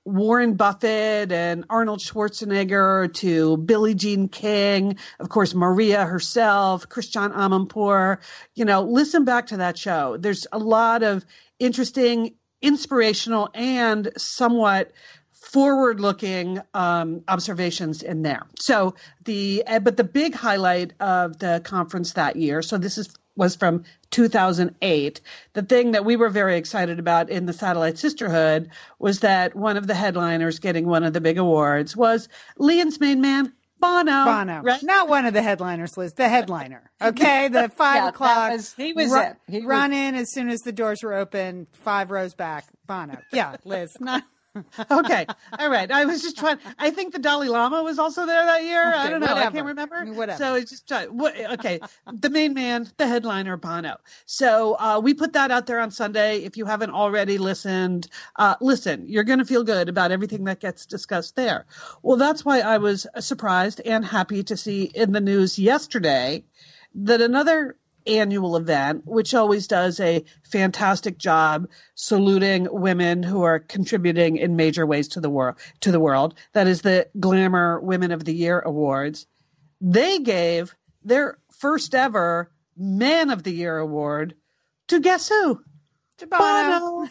Warren Buffett and Arnold Schwarzenegger to Billie Jean King, of course, Maria herself, Christiane Amanpour. Listen back to that show. There's a lot of interesting, inspirational, and somewhat forward-looking observations in there. So but the big highlight of the conference that year, so this was from 2008. The thing that we were very excited about in the Satellite Sisterhood was that one of the headliners getting one of the big awards was Lian's main man, Bono. Right? Not one of the headliners, Liz, the headliner. Okay, the 5 o'clock. He was it. Run in as soon as the doors were open, 5 rows back, Bono. Yeah, Liz, not... Okay. All right. I was just I think the Dalai Lama was also there that year. Okay, I don't know. Whatever. I can't remember. Whatever. So it's just, okay. The main man, the headliner, Bono. So we put that out there on Sunday. If you haven't already listened, listen, you're going to feel good about everything that gets discussed there. Well, that's why I was surprised and happy to see in the news yesterday that another annual event, which always does a fantastic job saluting women who are contributing in major ways to the world. That is the Glamour Women of the Year Awards. They gave their first ever Man of the Year award to guess who? To Bono.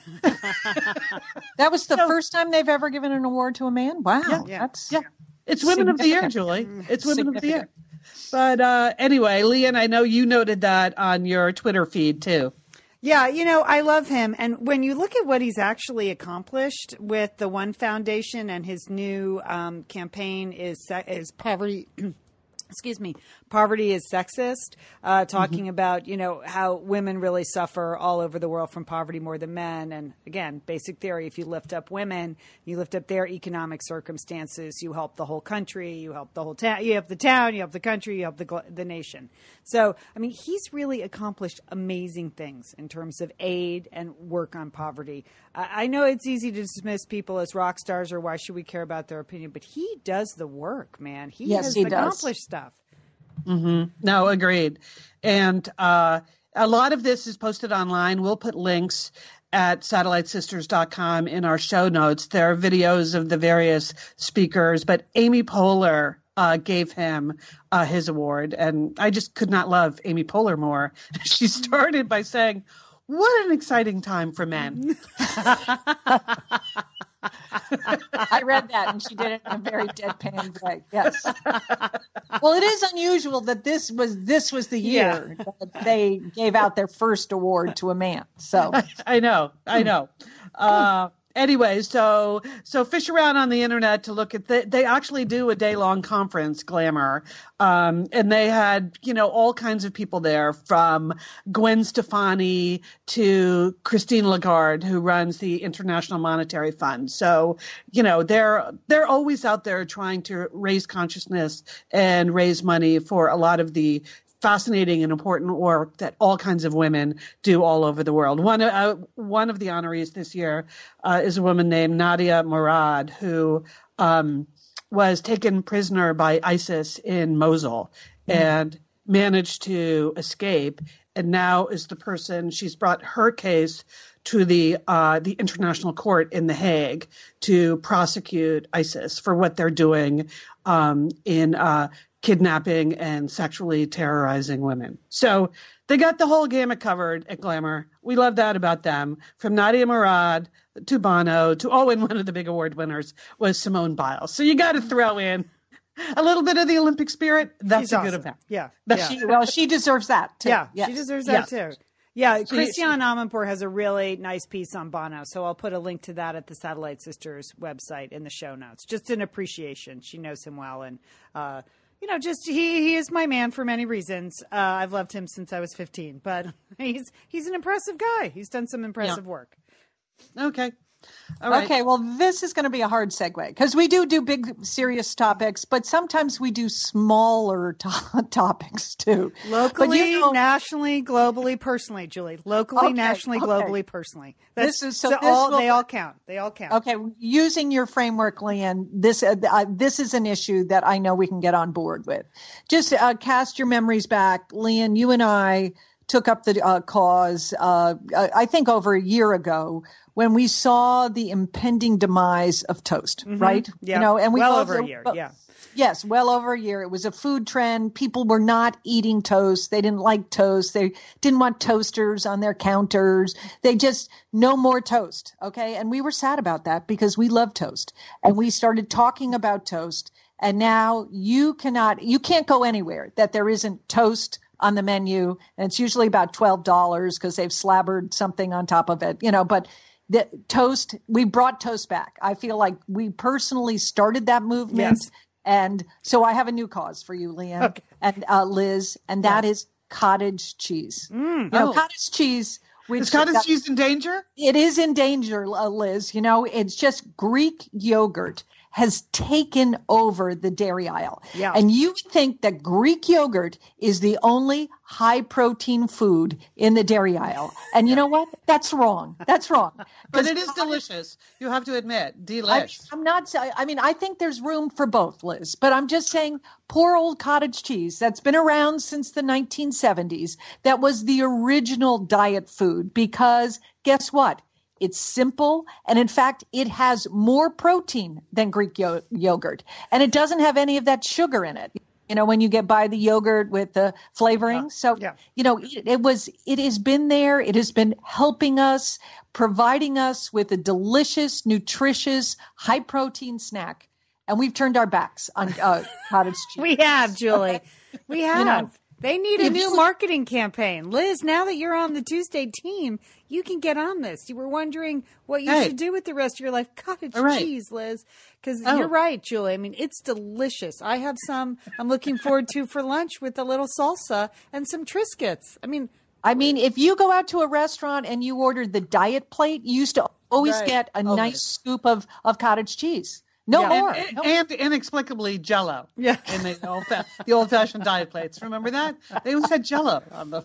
That was the first time they've ever given an award to a man? Wow. Yeah. It's Women of the Year, Julie. It's Women of the Year. But anyway, Lian, I know you noted that on your Twitter feed too. Yeah, I love him. And when you look at what he's actually accomplished with the One Foundation and his new campaign is poverty. Excuse me, Poverty is Sexist, talking about, how women really suffer all over the world from poverty more than men. And again, basic theory, if you lift up women, you lift up their economic circumstances, you help the whole country, you help the whole town, you help the town, you help the country, you help the nation. So, he's really accomplished amazing things in terms of aid and work on poverty. I know it's easy to dismiss people as rock stars or why should we care about their opinion, but he does the work, man. He has accomplished stuff. Mm-hmm. No, agreed. And a lot of this is posted online. We'll put links at satellitesisters.com in our show notes. There are videos of the various speakers, but Amy Poehler gave him his award. And I just could not love Amy Poehler more. She started by saying, "What an exciting time for men." I read that, and she did it in a very deadpan way. Yes. Well, it is unusual that this was the year that they gave out their first award to a man. So I know. Anyway, so fish around on the internet to look at they actually do a day-long conference, Glamour, and they had all kinds of people there, from Gwen Stefani to Christine Lagarde, who runs the International Monetary Fund. So they're always out there trying to raise consciousness and raise money for a lot of the fascinating and important work that all kinds of women do all over the world. One of the honorees this year is a woman named Nadia Murad, who was taken prisoner by ISIS in Mosul and managed to escape, and now is the person. She's brought her case to the International Court in The Hague to prosecute ISIS for what they're doing in kidnapping and sexually terrorizing women. So they got the whole gamut covered at Glamour. We love that about them. From Nadia Murad to Bono to, and one of the big award winners was Simone Biles. So you got to throw in a little bit of the Olympic spirit. That's She's a awesome. good event. Yeah. She deserves that too. Yeah, she deserves that too. Yeah, Christiane Amanpour has a really nice piece on Bono, so I'll put a link to that at the Satellite Sisters website in the show notes. Just an appreciation. She knows him well, and he is my man for many reasons. I've loved him since I was 15, but he's an impressive guy. He's done some impressive work. Okay. All right. Okay, well, this is going to be a hard segue because we do big, serious topics, but sometimes we do smaller topics too. Locally, nationally, globally, personally, Julie. Locally, nationally, globally, personally. They all count. They all count. Okay, using your framework, Lian, this is an issue that I know we can get on board with. Just cast your memories back. Lian, you and I took up the cause, I think over a year ago, when we saw the impending demise of toast, right? Yeah. You know, and we well both- over a year. Yeah. Yes, well over a year. It was a food trend. People were not eating toast. They didn't like toast. They didn't want toasters on their counters. They just, no more toast. Okay. And we were sad about that because we love toast. And we started talking about toast. And now you can't go anywhere that there isn't toast on the menu. And it's usually about $12 because they've slabbered something on top of it, you know, but the toast, we brought toast back. I feel like we personally started that movement. Yes. And so I have a new cause for you, Leanne and Liz, and that is cottage cheese. You know, cottage cheese. Is cottage cheese in danger? It is in danger, Liz. You know, it's just Greek yogurt has taken over the dairy aisle. Yeah. And you would think that Greek yogurt is the only high protein food in the dairy aisle. And you know what? That's wrong. That's wrong. But it is delicious. You have to admit, delish. I think there's room for both, Liz, but I'm just saying poor old cottage cheese that's been around since the 1970s. That was the original diet food because guess what? It's simple. And in fact, it has more protein than Greek yogurt. And it doesn't have any of that sugar in it. You know, when you get the yogurt with the flavoring. You know, it has been there. It has been helping us, providing us with a delicious, nutritious, high protein snack. And we've turned our backs on cottage cheese. We have, Julie. We have. You know, they need a new marketing campaign. Liz, now that you're on the Tuesday team, you can get on this. You were wondering what you should do with the rest of your life. Cottage cheese, Liz. Because you're right, Julie. I mean, it's delicious. I have some I'm looking forward to for lunch with a little salsa and some Triscuits. I mean, if you go out to a restaurant and you ordered the diet plate, you used to always get a nice scoop of cottage cheese. No more. And inexplicably Jell-O. Yeah. In the old-fashioned diet plates. Remember that? They always had Jell-O on them.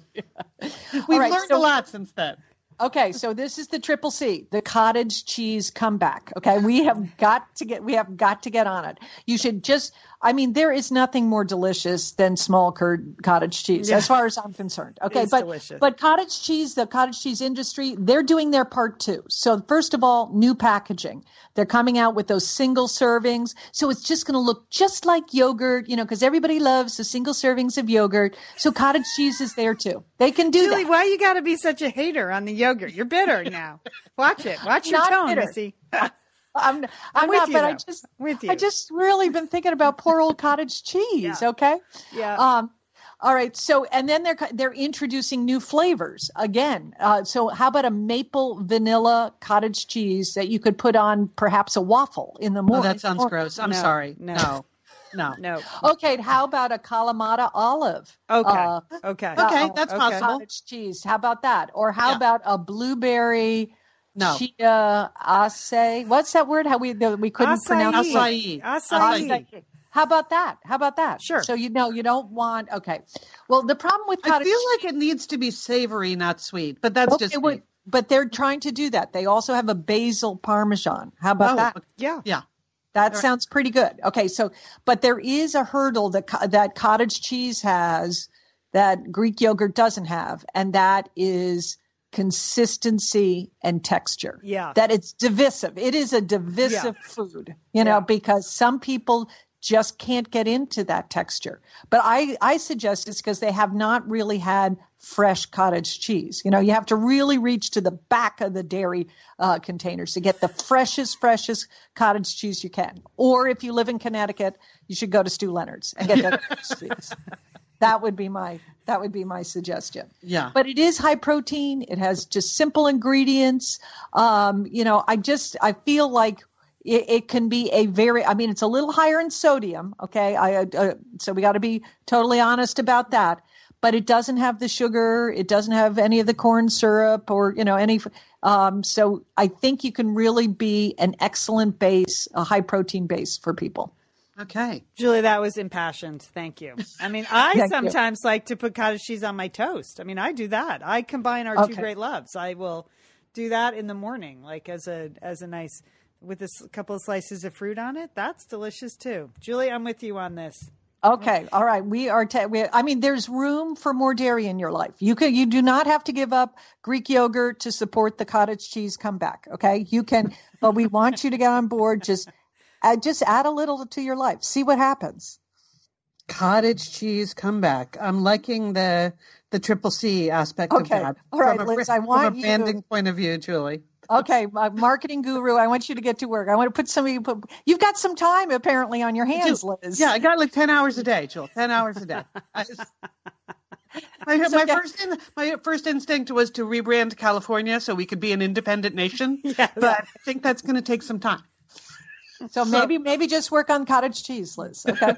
We've learned a lot since then. Okay, so this is the triple C, the cottage cheese comeback. Okay, we have got to get on it. You should there is nothing more delicious than small curd cottage cheese, as far as I'm concerned. Okay, but cottage cheese, the cottage cheese industry, they're doing their part too. So first of all, new packaging. They're coming out with those single servings. So it's just going to look just like yogurt, because everybody loves the single servings of yogurt. So cottage cheese is there too. They can do Julie, that. why you got to be such a hater on the yogurt? You're bitter now. Watch it. Watch your tone, Missy. I'm with not, you, but though. I just really been thinking about poor old cottage cheese. Yeah. Okay. Yeah. All right. So, and then they're introducing new flavors again. So how about a maple vanilla cottage cheese that you could put on perhaps a waffle in the morning? Oh, that sounds gross. I'm sorry. No. Okay. How about a Kalamata olive? Okay. That's possible. Cottage cheese. How about that? Or how about a blueberry chia acai? What's that word? How we couldn't pronounce it? Acai. How about that? Sure. So you don't want. Okay. Well, the problem with I feel like it needs to be savory, not sweet, but that's just me. But they're trying to do that. They also have a basil parmesan. How about that? Yeah. That sounds pretty good. Okay, but there is a hurdle that cottage cheese has that Greek yogurt doesn't have, and that is consistency and texture. Yeah. That it's divisive. It is a divisive food, because some people just can't get into that texture. But I suggest it's because they have not really had fresh cottage cheese. You have to really reach to the back of the dairy containers to get the freshest cottage cheese you can. Or if you live in Connecticut, you should go to Stu Leonard's and get that cottage cheese. That would be my suggestion. Yeah. But it is high protein. It has just simple ingredients. I feel like it can be it's a little higher in sodium. Okay. So we got to be totally honest about that, but it doesn't have the sugar. It doesn't have any of the corn syrup or, any, so I think you can really be an excellent base, a high protein base for people. Okay. Julie, that was impassioned. Thank you. I sometimes like to put cottage cheese on my toast. I do that. I combine our two great loves. I will do that in the morning, like as a nice, with a couple of slices of fruit on it. That's delicious too. Julie, I'm with you on this. Okay. All right. I mean, there's room for more dairy in your life. You do not have to give up Greek yogurt to support the cottage cheese comeback. Okay. You can, but we want you to get on board. Just add a little to your life. See what happens. Cottage cheese comeback. I'm liking the triple C aspect of Okay. that. All right, From Liz, from a you. branding point of view, Julie. Okay, my marketing guru, I want you to get to work. I want to you've got some time apparently on your hands, Liz. Yeah, I got like 10 hours a day, Jill. 10 hours a day. My first instinct was to rebrand California so we could be an independent nation. Yes. But I think that's going to take some time. So maybe just work on cottage cheese, Liz. Okay.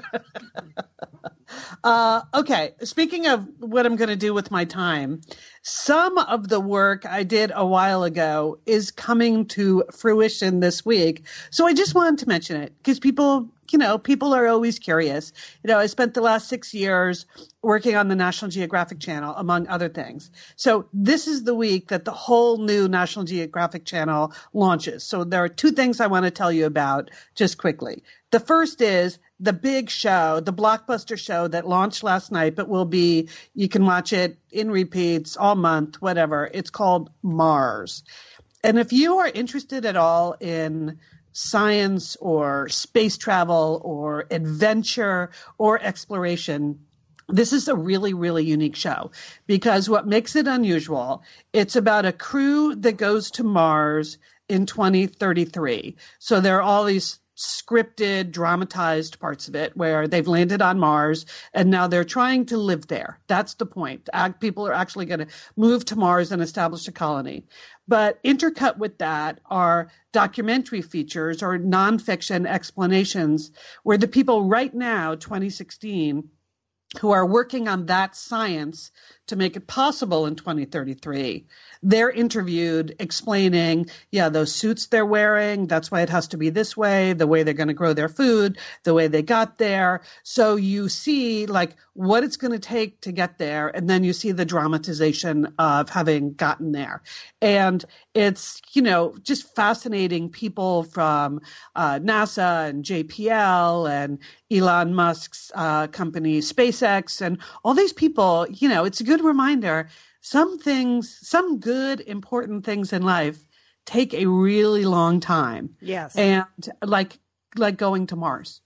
Okay. Speaking of what I'm going to do with my time, some of the work I did a while ago is coming to fruition this week. So I just wanted to mention it because people are always curious. I spent the last 6 years working on the National Geographic Channel, among other things. So this is the week that the whole new National Geographic Channel launches. So there are two things I want to tell you about just quickly. The first is the big show, the blockbuster show that launched last night, but you can watch it in repeats all month, whatever. It's called Mars. And if you are interested at all in science or space travel or adventure or exploration, this is a really, really unique show because what makes it unusual, it's about a crew that goes to Mars in 2033. So there are all these scripted, dramatized parts of it where they've landed on Mars and now they're trying to live there. That's the point. People are actually going to move to Mars and establish a colony. But intercut with that are documentary features or nonfiction explanations where the people right now, 2016, who are working on that science to make it possible in 2033, they're interviewed explaining, those suits they're wearing, that's why it has to be this way, the way they're going to grow their food, the way they got there. So you see what it's going to take to get there, and then you see the dramatization of having gotten there. And it's, just fascinating people from NASA and JPL and Elon Musk's company SpaceX and all these people. It's a good reminder. Some good, important things in life take a really long time. Yes. And like going to Mars,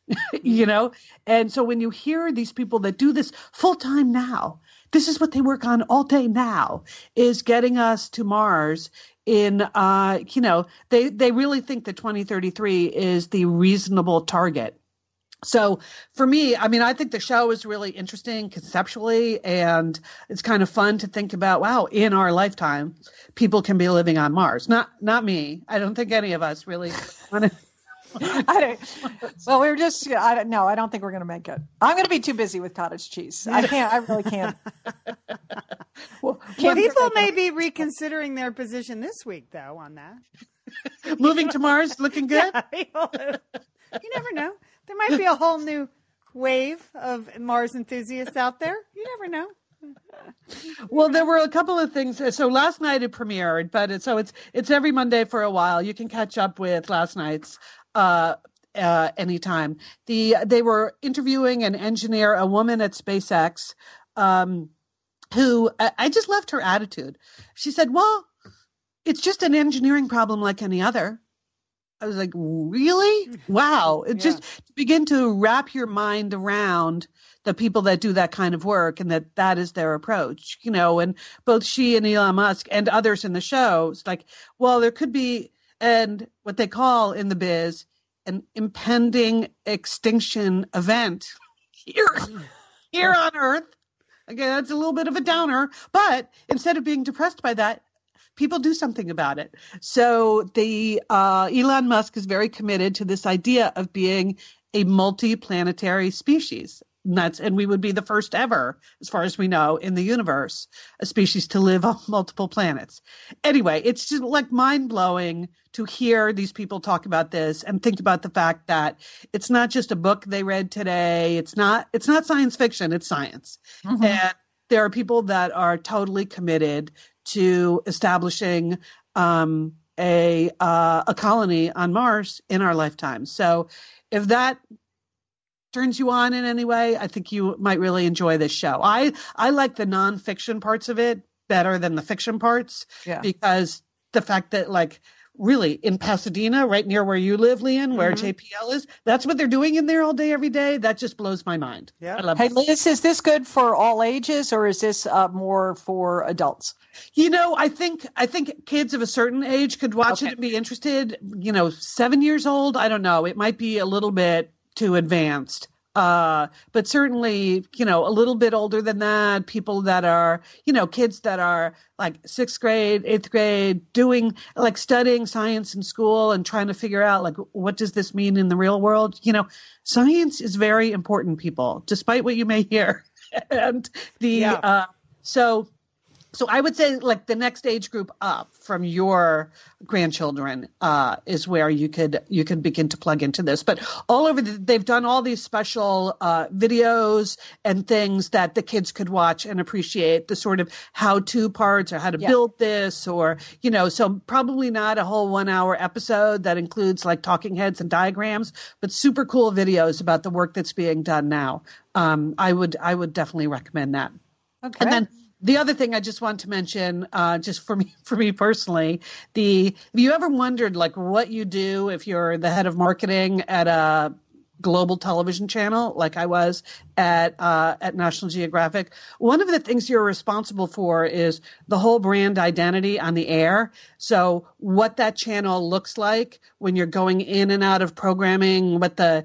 And so when you hear these people that do this full time now, this is what they work on all day now, is getting us to Mars in, they really think that 2033 is the reasonable target. So for me, I think the show is really interesting conceptually, and it's kind of fun to think about, wow, in our lifetime, people can be living on Mars. Not me. I don't think any of us really want to. I don't think we're going to make it. I'm going to be too busy with cottage cheese. I really can't. People may be reconsidering their position this week, though, on that. Moving to Mars, looking good? Yeah, you never know. There might be a whole new wave of Mars enthusiasts out there. You never know. Well, there were a couple of things. So last night it premiered, but it's every Monday for a while. You can catch up with last night's anytime. They were interviewing an engineer, a woman at SpaceX, who I just loved her attitude. She said, well, it's just an engineering problem like any other. I was like, really? Wow. It just to begin to wrap your mind around the people that do that kind of work and that is their approach, and both she and Elon Musk and others in the show, it's like, well, there could be, and what they call in the biz, an impending extinction event here on Earth. Again, that's a little bit of a downer, but instead of being depressed by that, people do something about it. So Elon Musk is very committed to this idea of being a multi-planetary species. And we would be the first ever, as far as we know, in the universe, a species to live on multiple planets. Anyway, it's just mind-blowing to hear these people talk about this and think about the fact that it's not just a book they read today. It's not science fiction, it's science. Mm-hmm. And there are people that are totally committed to establishing a colony on Mars in our lifetime. So if that turns you on in any way, I think you might really enjoy this show. I like the nonfiction parts of it better than the fiction parts, because the fact that, like, really in Pasadena, right near where you live, Leanne, where JPL is, that's what they're doing in there all day, every day. That just blows my mind. Yeah. I love Hey, it. Liz, is this good for all ages, or is this more for adults? I think kids of a certain age could watch it and be interested. 7 years old, I don't know. It might be a little bit too advanced. But certainly, a little bit older than that, people that are, kids that are like 6th grade, 8th grade, doing, like, studying science in school and trying to figure out, like, what does this mean in the real world? Science is very important, people, despite what you may hear. And so I would say, like, the next age group up from your grandchildren is where you could begin to plug into this. But all over, they've done all these special videos and things that the kids could watch and appreciate, the sort of how-to parts or how to build this, or, so probably not a whole 1 hour episode that includes, like, talking heads and diagrams, but super cool videos about the work that's being done now. I would definitely recommend that. Okay. And then the other thing I just want to mention, just for me personally, have you ever wondered, like, what you do if you're the head of marketing at a global television channel, like I was at National Geographic? One of the things you're responsible for is the whole brand identity on the air. So what that channel looks like when you're going in and out of programming, what the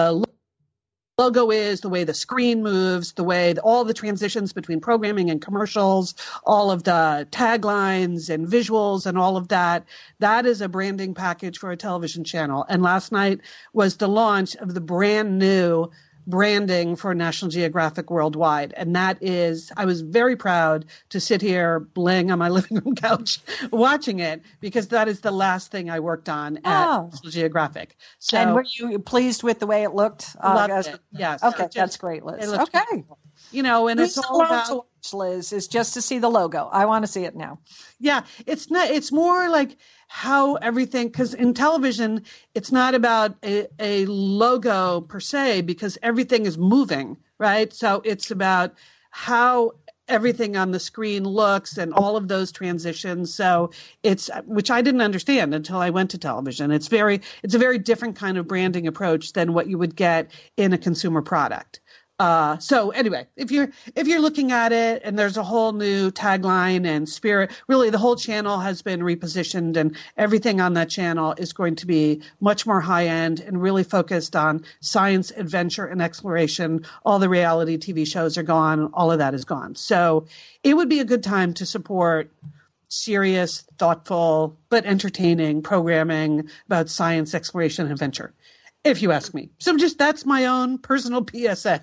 logo is, the way the screen moves, the way all the transitions between programming and commercials, all of the taglines and visuals and all of that. That is a branding package for a television channel. And last night was the launch of the brand new branding for National Geographic Worldwide. And that is, I was very proud to sit here laying on my living room couch watching it, because that is the last thing I worked on at National Geographic. So, and were you pleased with the way it looked? Loved it. Yes. Okay, that's great, Liz. Okay. Beautiful. And it's all about, to watch, Liz, is just to see the logo. I want to see it now. Yeah, it's more like how everything, because in television, it's not about a logo per se, because everything is moving, right? So it's about how everything on the screen looks and all of those transitions. So which I didn't understand until I went to television. It's a very different kind of branding approach than what you would get in a consumer product. So anyway, if you're looking at it and there's a whole new tagline and spirit, really the whole channel has been repositioned, and everything on that channel is going to be much more high end and really focused on science, adventure, and exploration. All the reality TV shows are gone. All of that is gone. So it would be a good time to support serious, thoughtful, but entertaining programming about science, exploration, and adventure, if you ask me. So that's my own personal PSA.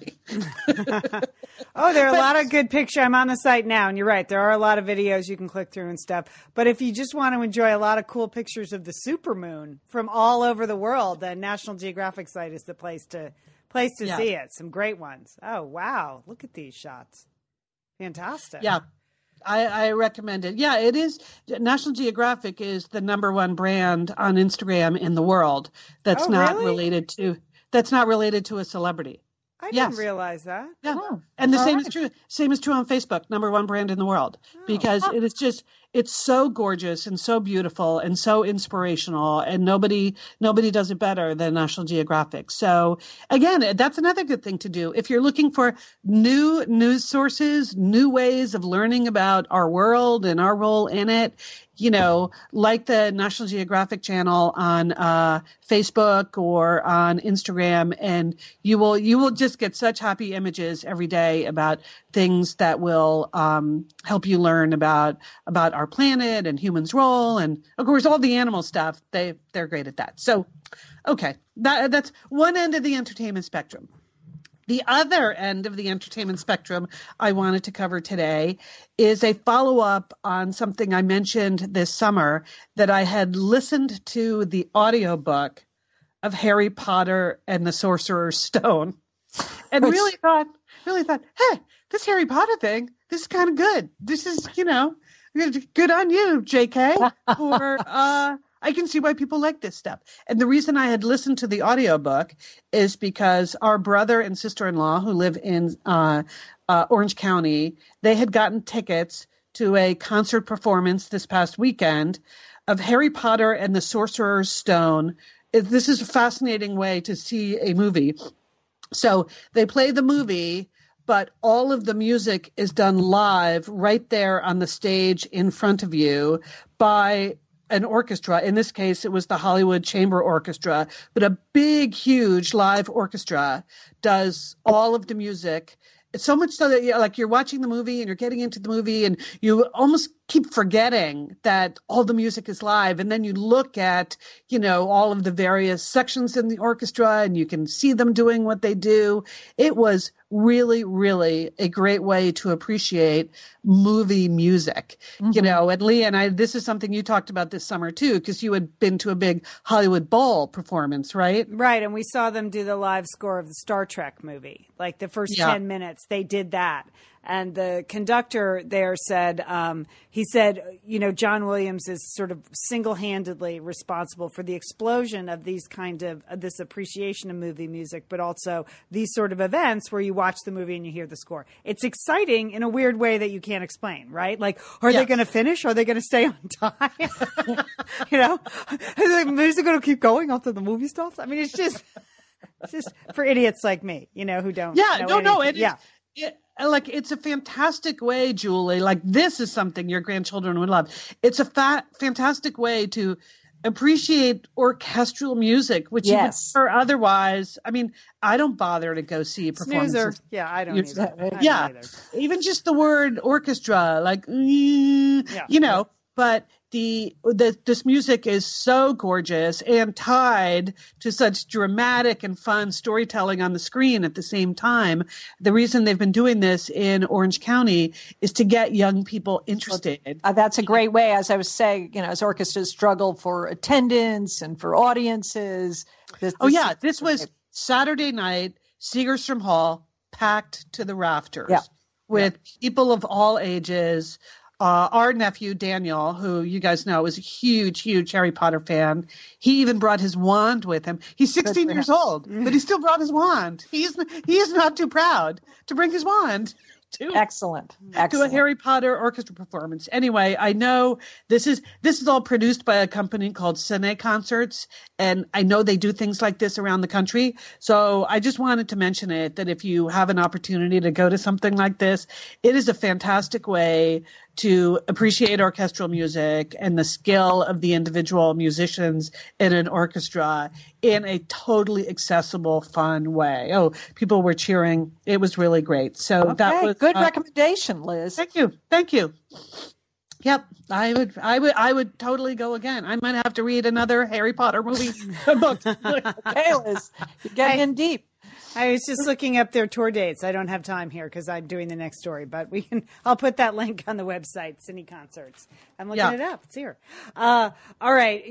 Oh, there are a lot of good pictures. I'm on the site now, and you're right. There are a lot of videos you can click through and stuff. But if you just want to enjoy a lot of cool pictures of the supermoon from all over the world, the National Geographic site is the place to see it. Some great ones. Oh, wow. Look at these shots. Fantastic. Yeah. I recommend it. Yeah, it is. National Geographic is the #1 brand on Instagram in the world that's not related to a celebrity. I didn't realize that. Yeah. And the same is true on Facebook, #1 brand in the world, because it is just, it's so gorgeous and so beautiful and so inspirational, and nobody does it better than National Geographic. So again, that's another good thing to do. If you're looking for new news sources, new ways of learning about our world and our role in it, like the National Geographic channel on Facebook or on Instagram, and you will just get such happy images every day about things that will help you learn about our planet and humans' role, and of course all the animal stuff. They're great at that. So, okay, that's one end of the entertainment spectrum. The other end of the entertainment spectrum I wanted to cover today is a follow-up on something I mentioned this summer, that I had listened to the audiobook of Harry Potter and the Sorcerer's Stone, and really thought, hey, this Harry Potter thing, this is kind of good. This is, good on you, JK, for I can see why people like this stuff. And the reason I had listened to the audiobook is because our brother and sister-in-law who live in Orange County, they had gotten tickets to a concert performance this past weekend of Harry Potter and the Sorcerer's Stone. This is a fascinating way to see a movie. So they play the movie, but all of the music is done live right there on the stage in front of you by an orchestra. In this case, it was the Hollywood Chamber Orchestra, but a big, huge live orchestra does all of the music. It's so much so that you're watching the movie and you're getting into the movie and you almost keep forgetting that all the music is live. And then you look at, all of the various sections in the orchestra and you can see them doing what they do. It was really, really a great way to appreciate movie music, and Leah and I, this is something you talked about this summer too, because you had been to a big Hollywood Bowl performance, right? Right. And we saw them do the live score of the Star Trek movie. Like the first 10 minutes, they did that. And the conductor there said, he said, John Williams is sort of single-handedly responsible for the explosion of these kind of this appreciation of movie music, but also these sort of events where you watch the movie and you hear the score. It's exciting in a weird way that you can't explain, right? Like, are they going to finish? Are they going to stay on time? Is the music going to keep going after the movie stops? I mean, it's just for idiots like me, who don't. Yeah, know anything. It's a fantastic way, Julie. Like, this is something your grandchildren would love. It's a fantastic way to appreciate orchestral music, which you would prefer otherwise. I mean, I don't bother to go see performances. Snoozer. Yeah, I don't either. Even just the word orchestra, but this music is so gorgeous and tied to such dramatic and fun storytelling on the screen at the same time. The reason they've been doing this in Orange County is to get young people interested. That's a great way, as I was saying, as orchestras struggle for attendance and for audiences. This was Saturday night, Segerstrom Hall, packed to the rafters with people of all ages. Our nephew, Daniel, who you guys know is a huge, huge Harry Potter fan, he even brought his wand with him. He's 16 years old, but he still brought his wand. He is not too proud to bring his wand Excellent. to a Harry Potter orchestra performance. Anyway, I know this is all produced by a company called Cine Concerts, and I know they do things like this around the country. So I just wanted to mention it, that if you have an opportunity to go to something like this, it is a fantastic way to appreciate orchestral music and the skill of the individual musicians in an orchestra in a totally accessible, fun way. Oh, people were cheering. It was really great. So that was good recommendation, Liz. Thank you. Yep, I would totally go again. I might have to read another Harry Potter movie book. Okay, Liz, you're getting in deep. I was just looking up their tour dates. I don't have time here because I'm doing the next story, but I'll put that link on the website, Cine Concerts. I'm looking it up. It's here. All right.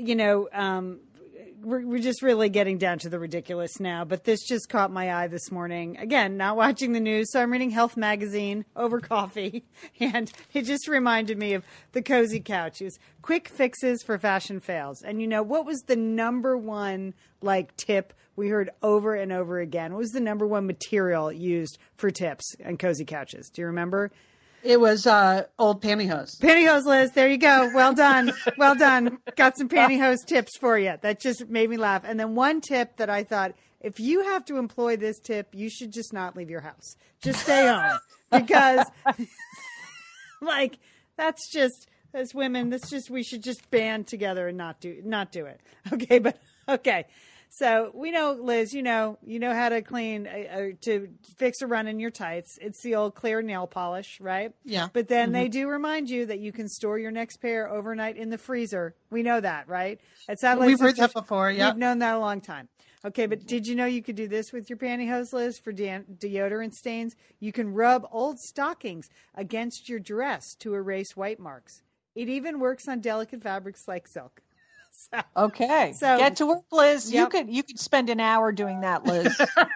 We're just really getting down to the ridiculous now, but this just caught my eye this morning. Again, not watching the news, so I'm reading Health Magazine over coffee, and it just reminded me of the Cozy Couches. Quick fixes for fashion fails. And what was the number one tip we heard over and over again? What was the number one material used for tips and Cozy Couches? Do you remember? It was old pantyhose. Pantyhose, Liz. There you go. Well done. Well done. Got some pantyhose tips for you. That just made me laugh. And then one tip that I thought, if you have to employ this tip, you should just not leave your house. Just stay home. Because, that's just, as women, we should just band together and not do it. Okay. So we know, Liz, you know how to clean, to fix a run in your tights. It's the old clear nail polish, right? Yeah. But then they do remind you that you can store your next pair overnight in the freezer. We know that, right? We've heard that before, yeah. We've known that a long time. Okay, but did you know you could do this with your pantyhose, Liz, for deodorant stains? You can rub old stockings against your dress to erase white marks. It even works on delicate fabrics like silk. So get to work, Liz. Yep. You could spend an hour doing that, Liz.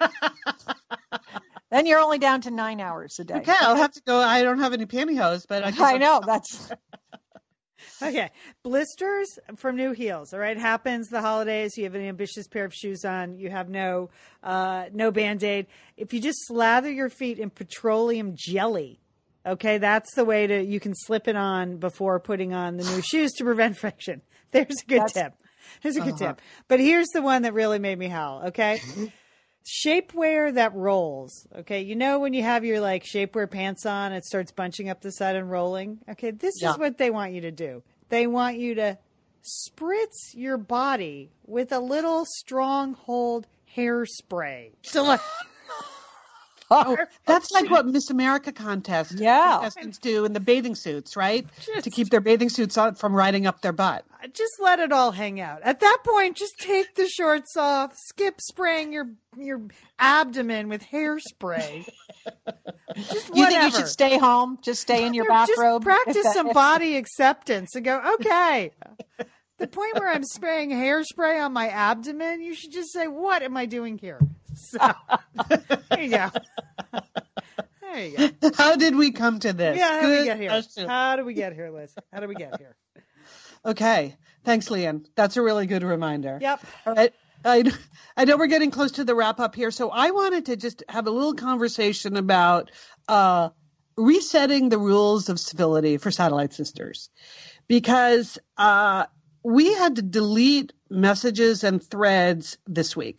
Then you're only down to 9 hours a day. Okay, I'll have to go. I don't have any pantyhose, but I know that's. Okay. Blisters from new heels. All right. Happens the holidays. You have an ambitious pair of shoes on. You have no Band-Aid. If you just slather your feet in petroleum jelly, okay, that's the way you can slip it on before putting on the new shoes to prevent friction. There's a good tip. Here's a good tip. But here's the one that really made me howl. Okay. Shapewear that rolls. Okay. You know, when you have your like shapewear pants on, it starts bunching up the side and rolling. Okay. This is what they want you to do. They want you to spritz your body with a little Stronghold hairspray. That's like what Miss America contestants do in the bathing suits, right? To keep their bathing suits on from riding up their butt. Just let it all hang out. At that point, just take the shorts off, skip spraying your abdomen with hairspray. You think you should stay home? Just stay in your bathrobe? Just practice some body acceptance and go, okay. The point where I'm spraying hairspray on my abdomen, you should just say, what am I doing here? So, there you go. There you go. How did we come to this? Yeah, how did we get here? How did we get here, Liz? How did we get here? Okay. Thanks, Leanne. That's a really good reminder. Yep. All right. I know we're getting close to the wrap up here, so I wanted to just have a little conversation about resetting the rules of civility for Satellite Sisters, because we had to delete messages and threads this week.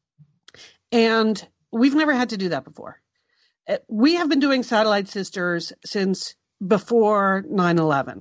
And we've never had to do that before. We have been doing Satellite Sisters since before 9/11.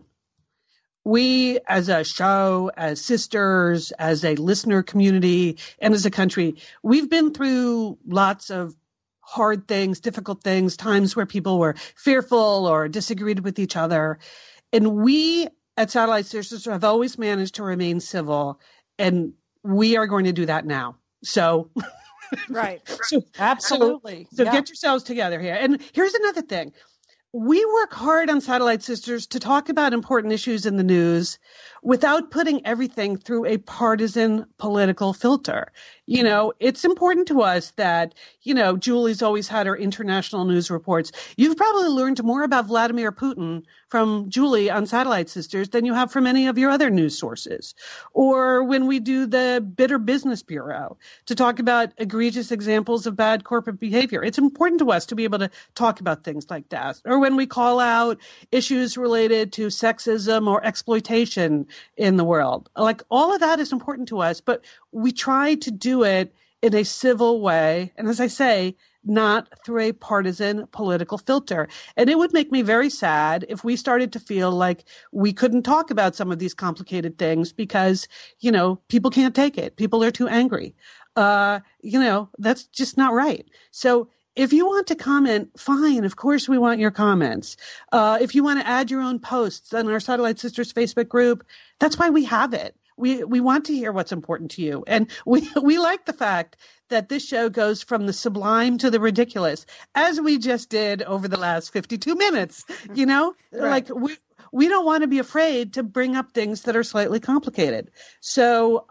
We, as a show, as sisters, as a listener community, and as a country, we've been through lots of hard things, difficult things, times where people were fearful or disagreed with each other. And we at Satellite Sisters have always managed to remain civil, and we are going to do that now. So... Right. So, absolutely. So get yourselves together here. And here's another thing. We work hard on Satellite Sisters to talk about important issues in the news without putting everything through a partisan political filter. You know, it's important to us that, you know, Julie's always had her international news reports. You've probably learned more about Vladimir Putin from Julie on Satellite Sisters than you have from any of your other news sources. Or when we do the Bitter Business Bureau to talk about egregious examples of bad corporate behavior. It's important to us to be able to talk about things like that. Or when we call out issues related to sexism or exploitation in the world. Like, all of that is important to us, but we try to do it in a civil way. And as I say, not through a partisan political filter. And it would make me very sad if we started to feel like we couldn't talk about some of these complicated things because, you know, people can't take it. People are too angry. You know, that's just not right. So if you want to comment, fine. Of course, we want your comments. If you want to add your own posts on our Satellite Sisters Facebook group, that's why we have it. We want to hear what's important to you. And we like the fact that this show goes from the sublime to the ridiculous, as we just did over the last 52 minutes. You know, Right. Like we don't want to be afraid to bring up things that are slightly complicated. So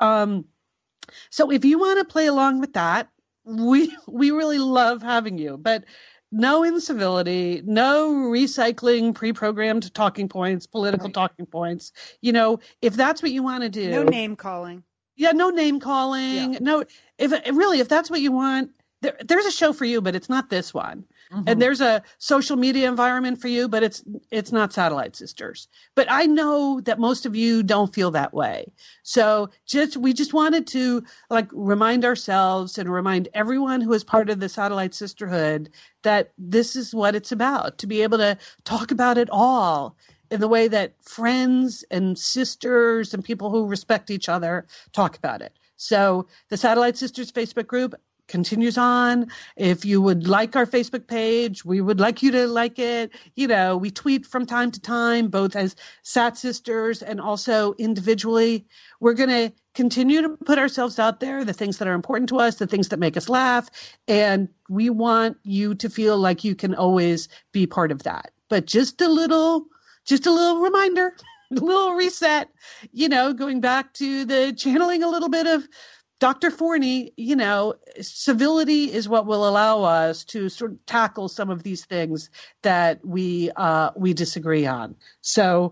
if you want to play along with that, we really love having you, but no incivility, no recycling pre-programmed talking points, political talking points. You know, if that's what you want to do. No name calling. Yeah, no name calling. Yeah. No, if that's what you want, there's a show for you, but it's not this one. Mm-hmm. And there's a social media environment for you, but it's not Satellite Sisters. But I know that most of you don't feel that way. So we just wanted to like remind ourselves and remind everyone who is part of the Satellite Sisterhood that this is what it's about, to be able to talk about it all in the way that friends and sisters and people who respect each other talk about it. So the Satellite Sisters Facebook group continues on. If you would like our Facebook page, we would like you to like it. You know, we tweet from time to time, both as Sat Sisters and also individually. We're going to continue to put ourselves out there, the things that are important to us, the things that make us laugh. And we want you to feel like you can always be part of that. But just a little reminder, a little reset, you know, going back to the channeling a little bit of Dr. Forney, you know, civility is what will allow us to sort of tackle some of these things that we disagree on. So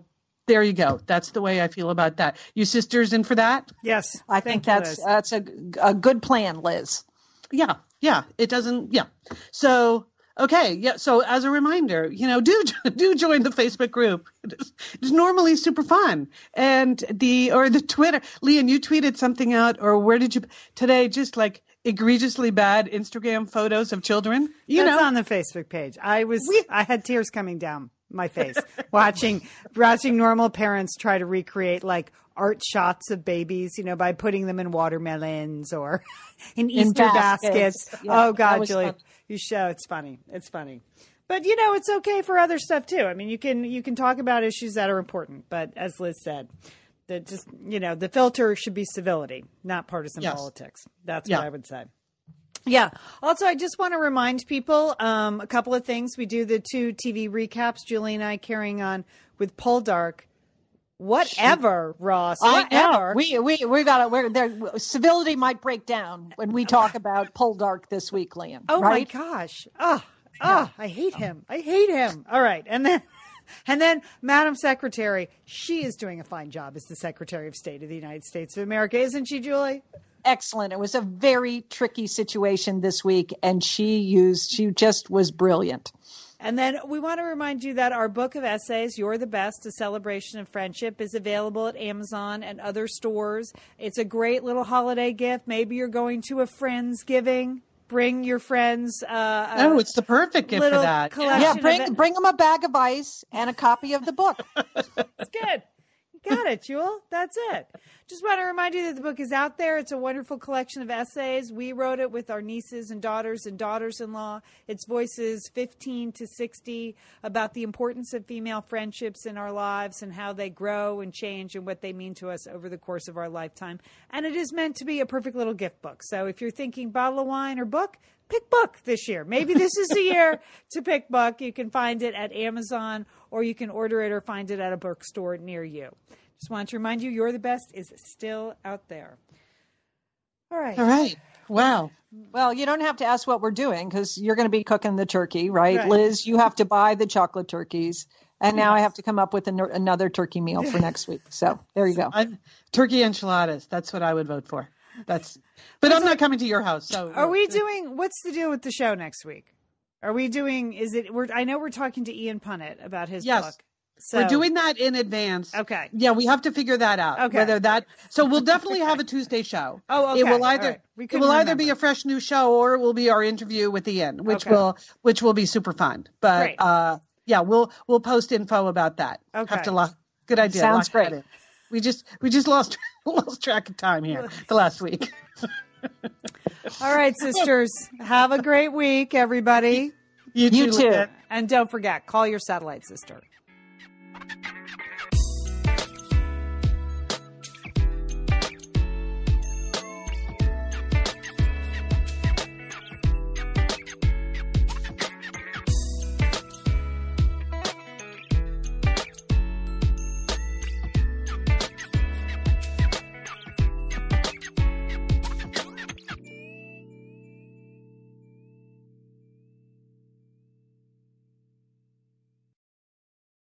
there you go. That's the way I feel about that. You sisters in for that? Yes. I think Thank you, that's Liz. a good plan, Liz. Yeah. It doesn't. Yeah. So okay. Yeah. So as a reminder, do join the Facebook group. It's normally super fun. And the Twitter. Leon, you tweeted something out, or where did you today? Just like egregiously bad Instagram photos of children. That's on the Facebook page. I had tears coming down my face watching normal parents try to recreate like art shots of babies, by putting them in watermelons or in Easter baskets. Yeah, oh God, Julie, fun. you show it's funny. But it's okay for other stuff too. I mean, you can talk about issues that are important, but as Liz said, that just the filter should be civility, not partisan politics. That's what I would say. Yeah. Also, I just want to remind people a couple of things. We do the 2 TV recaps. Julie and I carrying on with Poldark. Whatever, Ross. Whatever. We got to. Civility might break down when we talk about Poldark this week, Liam. Oh right? my gosh. I hate him. All right, and then Madam Secretary, she is doing a fine job as the Secretary of State of the United States of America, isn't she, Julie? Excellent. It was a very tricky situation this week, and she just was brilliant. And then we want to remind you that our book of essays, You're the Best, A Celebration of Friendship, is available at Amazon and other stores. It's a great little holiday gift. Maybe you're going to a Friendsgiving. Bring your friends. It's the perfect gift for that. Yeah, bring them a bag of ice and a copy of the book. It's good. You got it, Jewel. That's it. Just want to remind you that the book is out there. It's a wonderful collection of essays. We wrote it with our nieces and daughters-in-law. It's voices 15 to 60 about the importance of female friendships in our lives and how they grow and change and what they mean to us over the course of our lifetime. And it is meant to be a perfect little gift book. So if you're thinking bottle of wine or book, pick book this year. Maybe this is the year to pick book. You can find it at Amazon, or you can order it or find it at a bookstore near you. Just want to remind you, You're the Best is still out there. All right. Wow. Well, you don't have to ask what we're doing because you're going to be cooking the turkey, right? Liz, you have to buy the chocolate turkeys. And now I have to come up with another turkey meal for next week. So there you go. Turkey enchiladas. That's what I would vote for. But I'm not coming to your house. So are we doing, what's the deal with the show next week? Are we doing, I know we're talking to Ian Punnett about his book. So, we're doing that in advance. Okay. Yeah, we have to figure that out. Okay. So we'll definitely have a Tuesday show. Oh, okay. It will either be a fresh new show or it will be our interview with Ian, which will be super fun. But we'll post info about that. Okay. Good idea. Sounds great. We just lost track of time here the last week. All right, sisters. Have a great week, everybody. You too. And don't forget, call your satellite sister.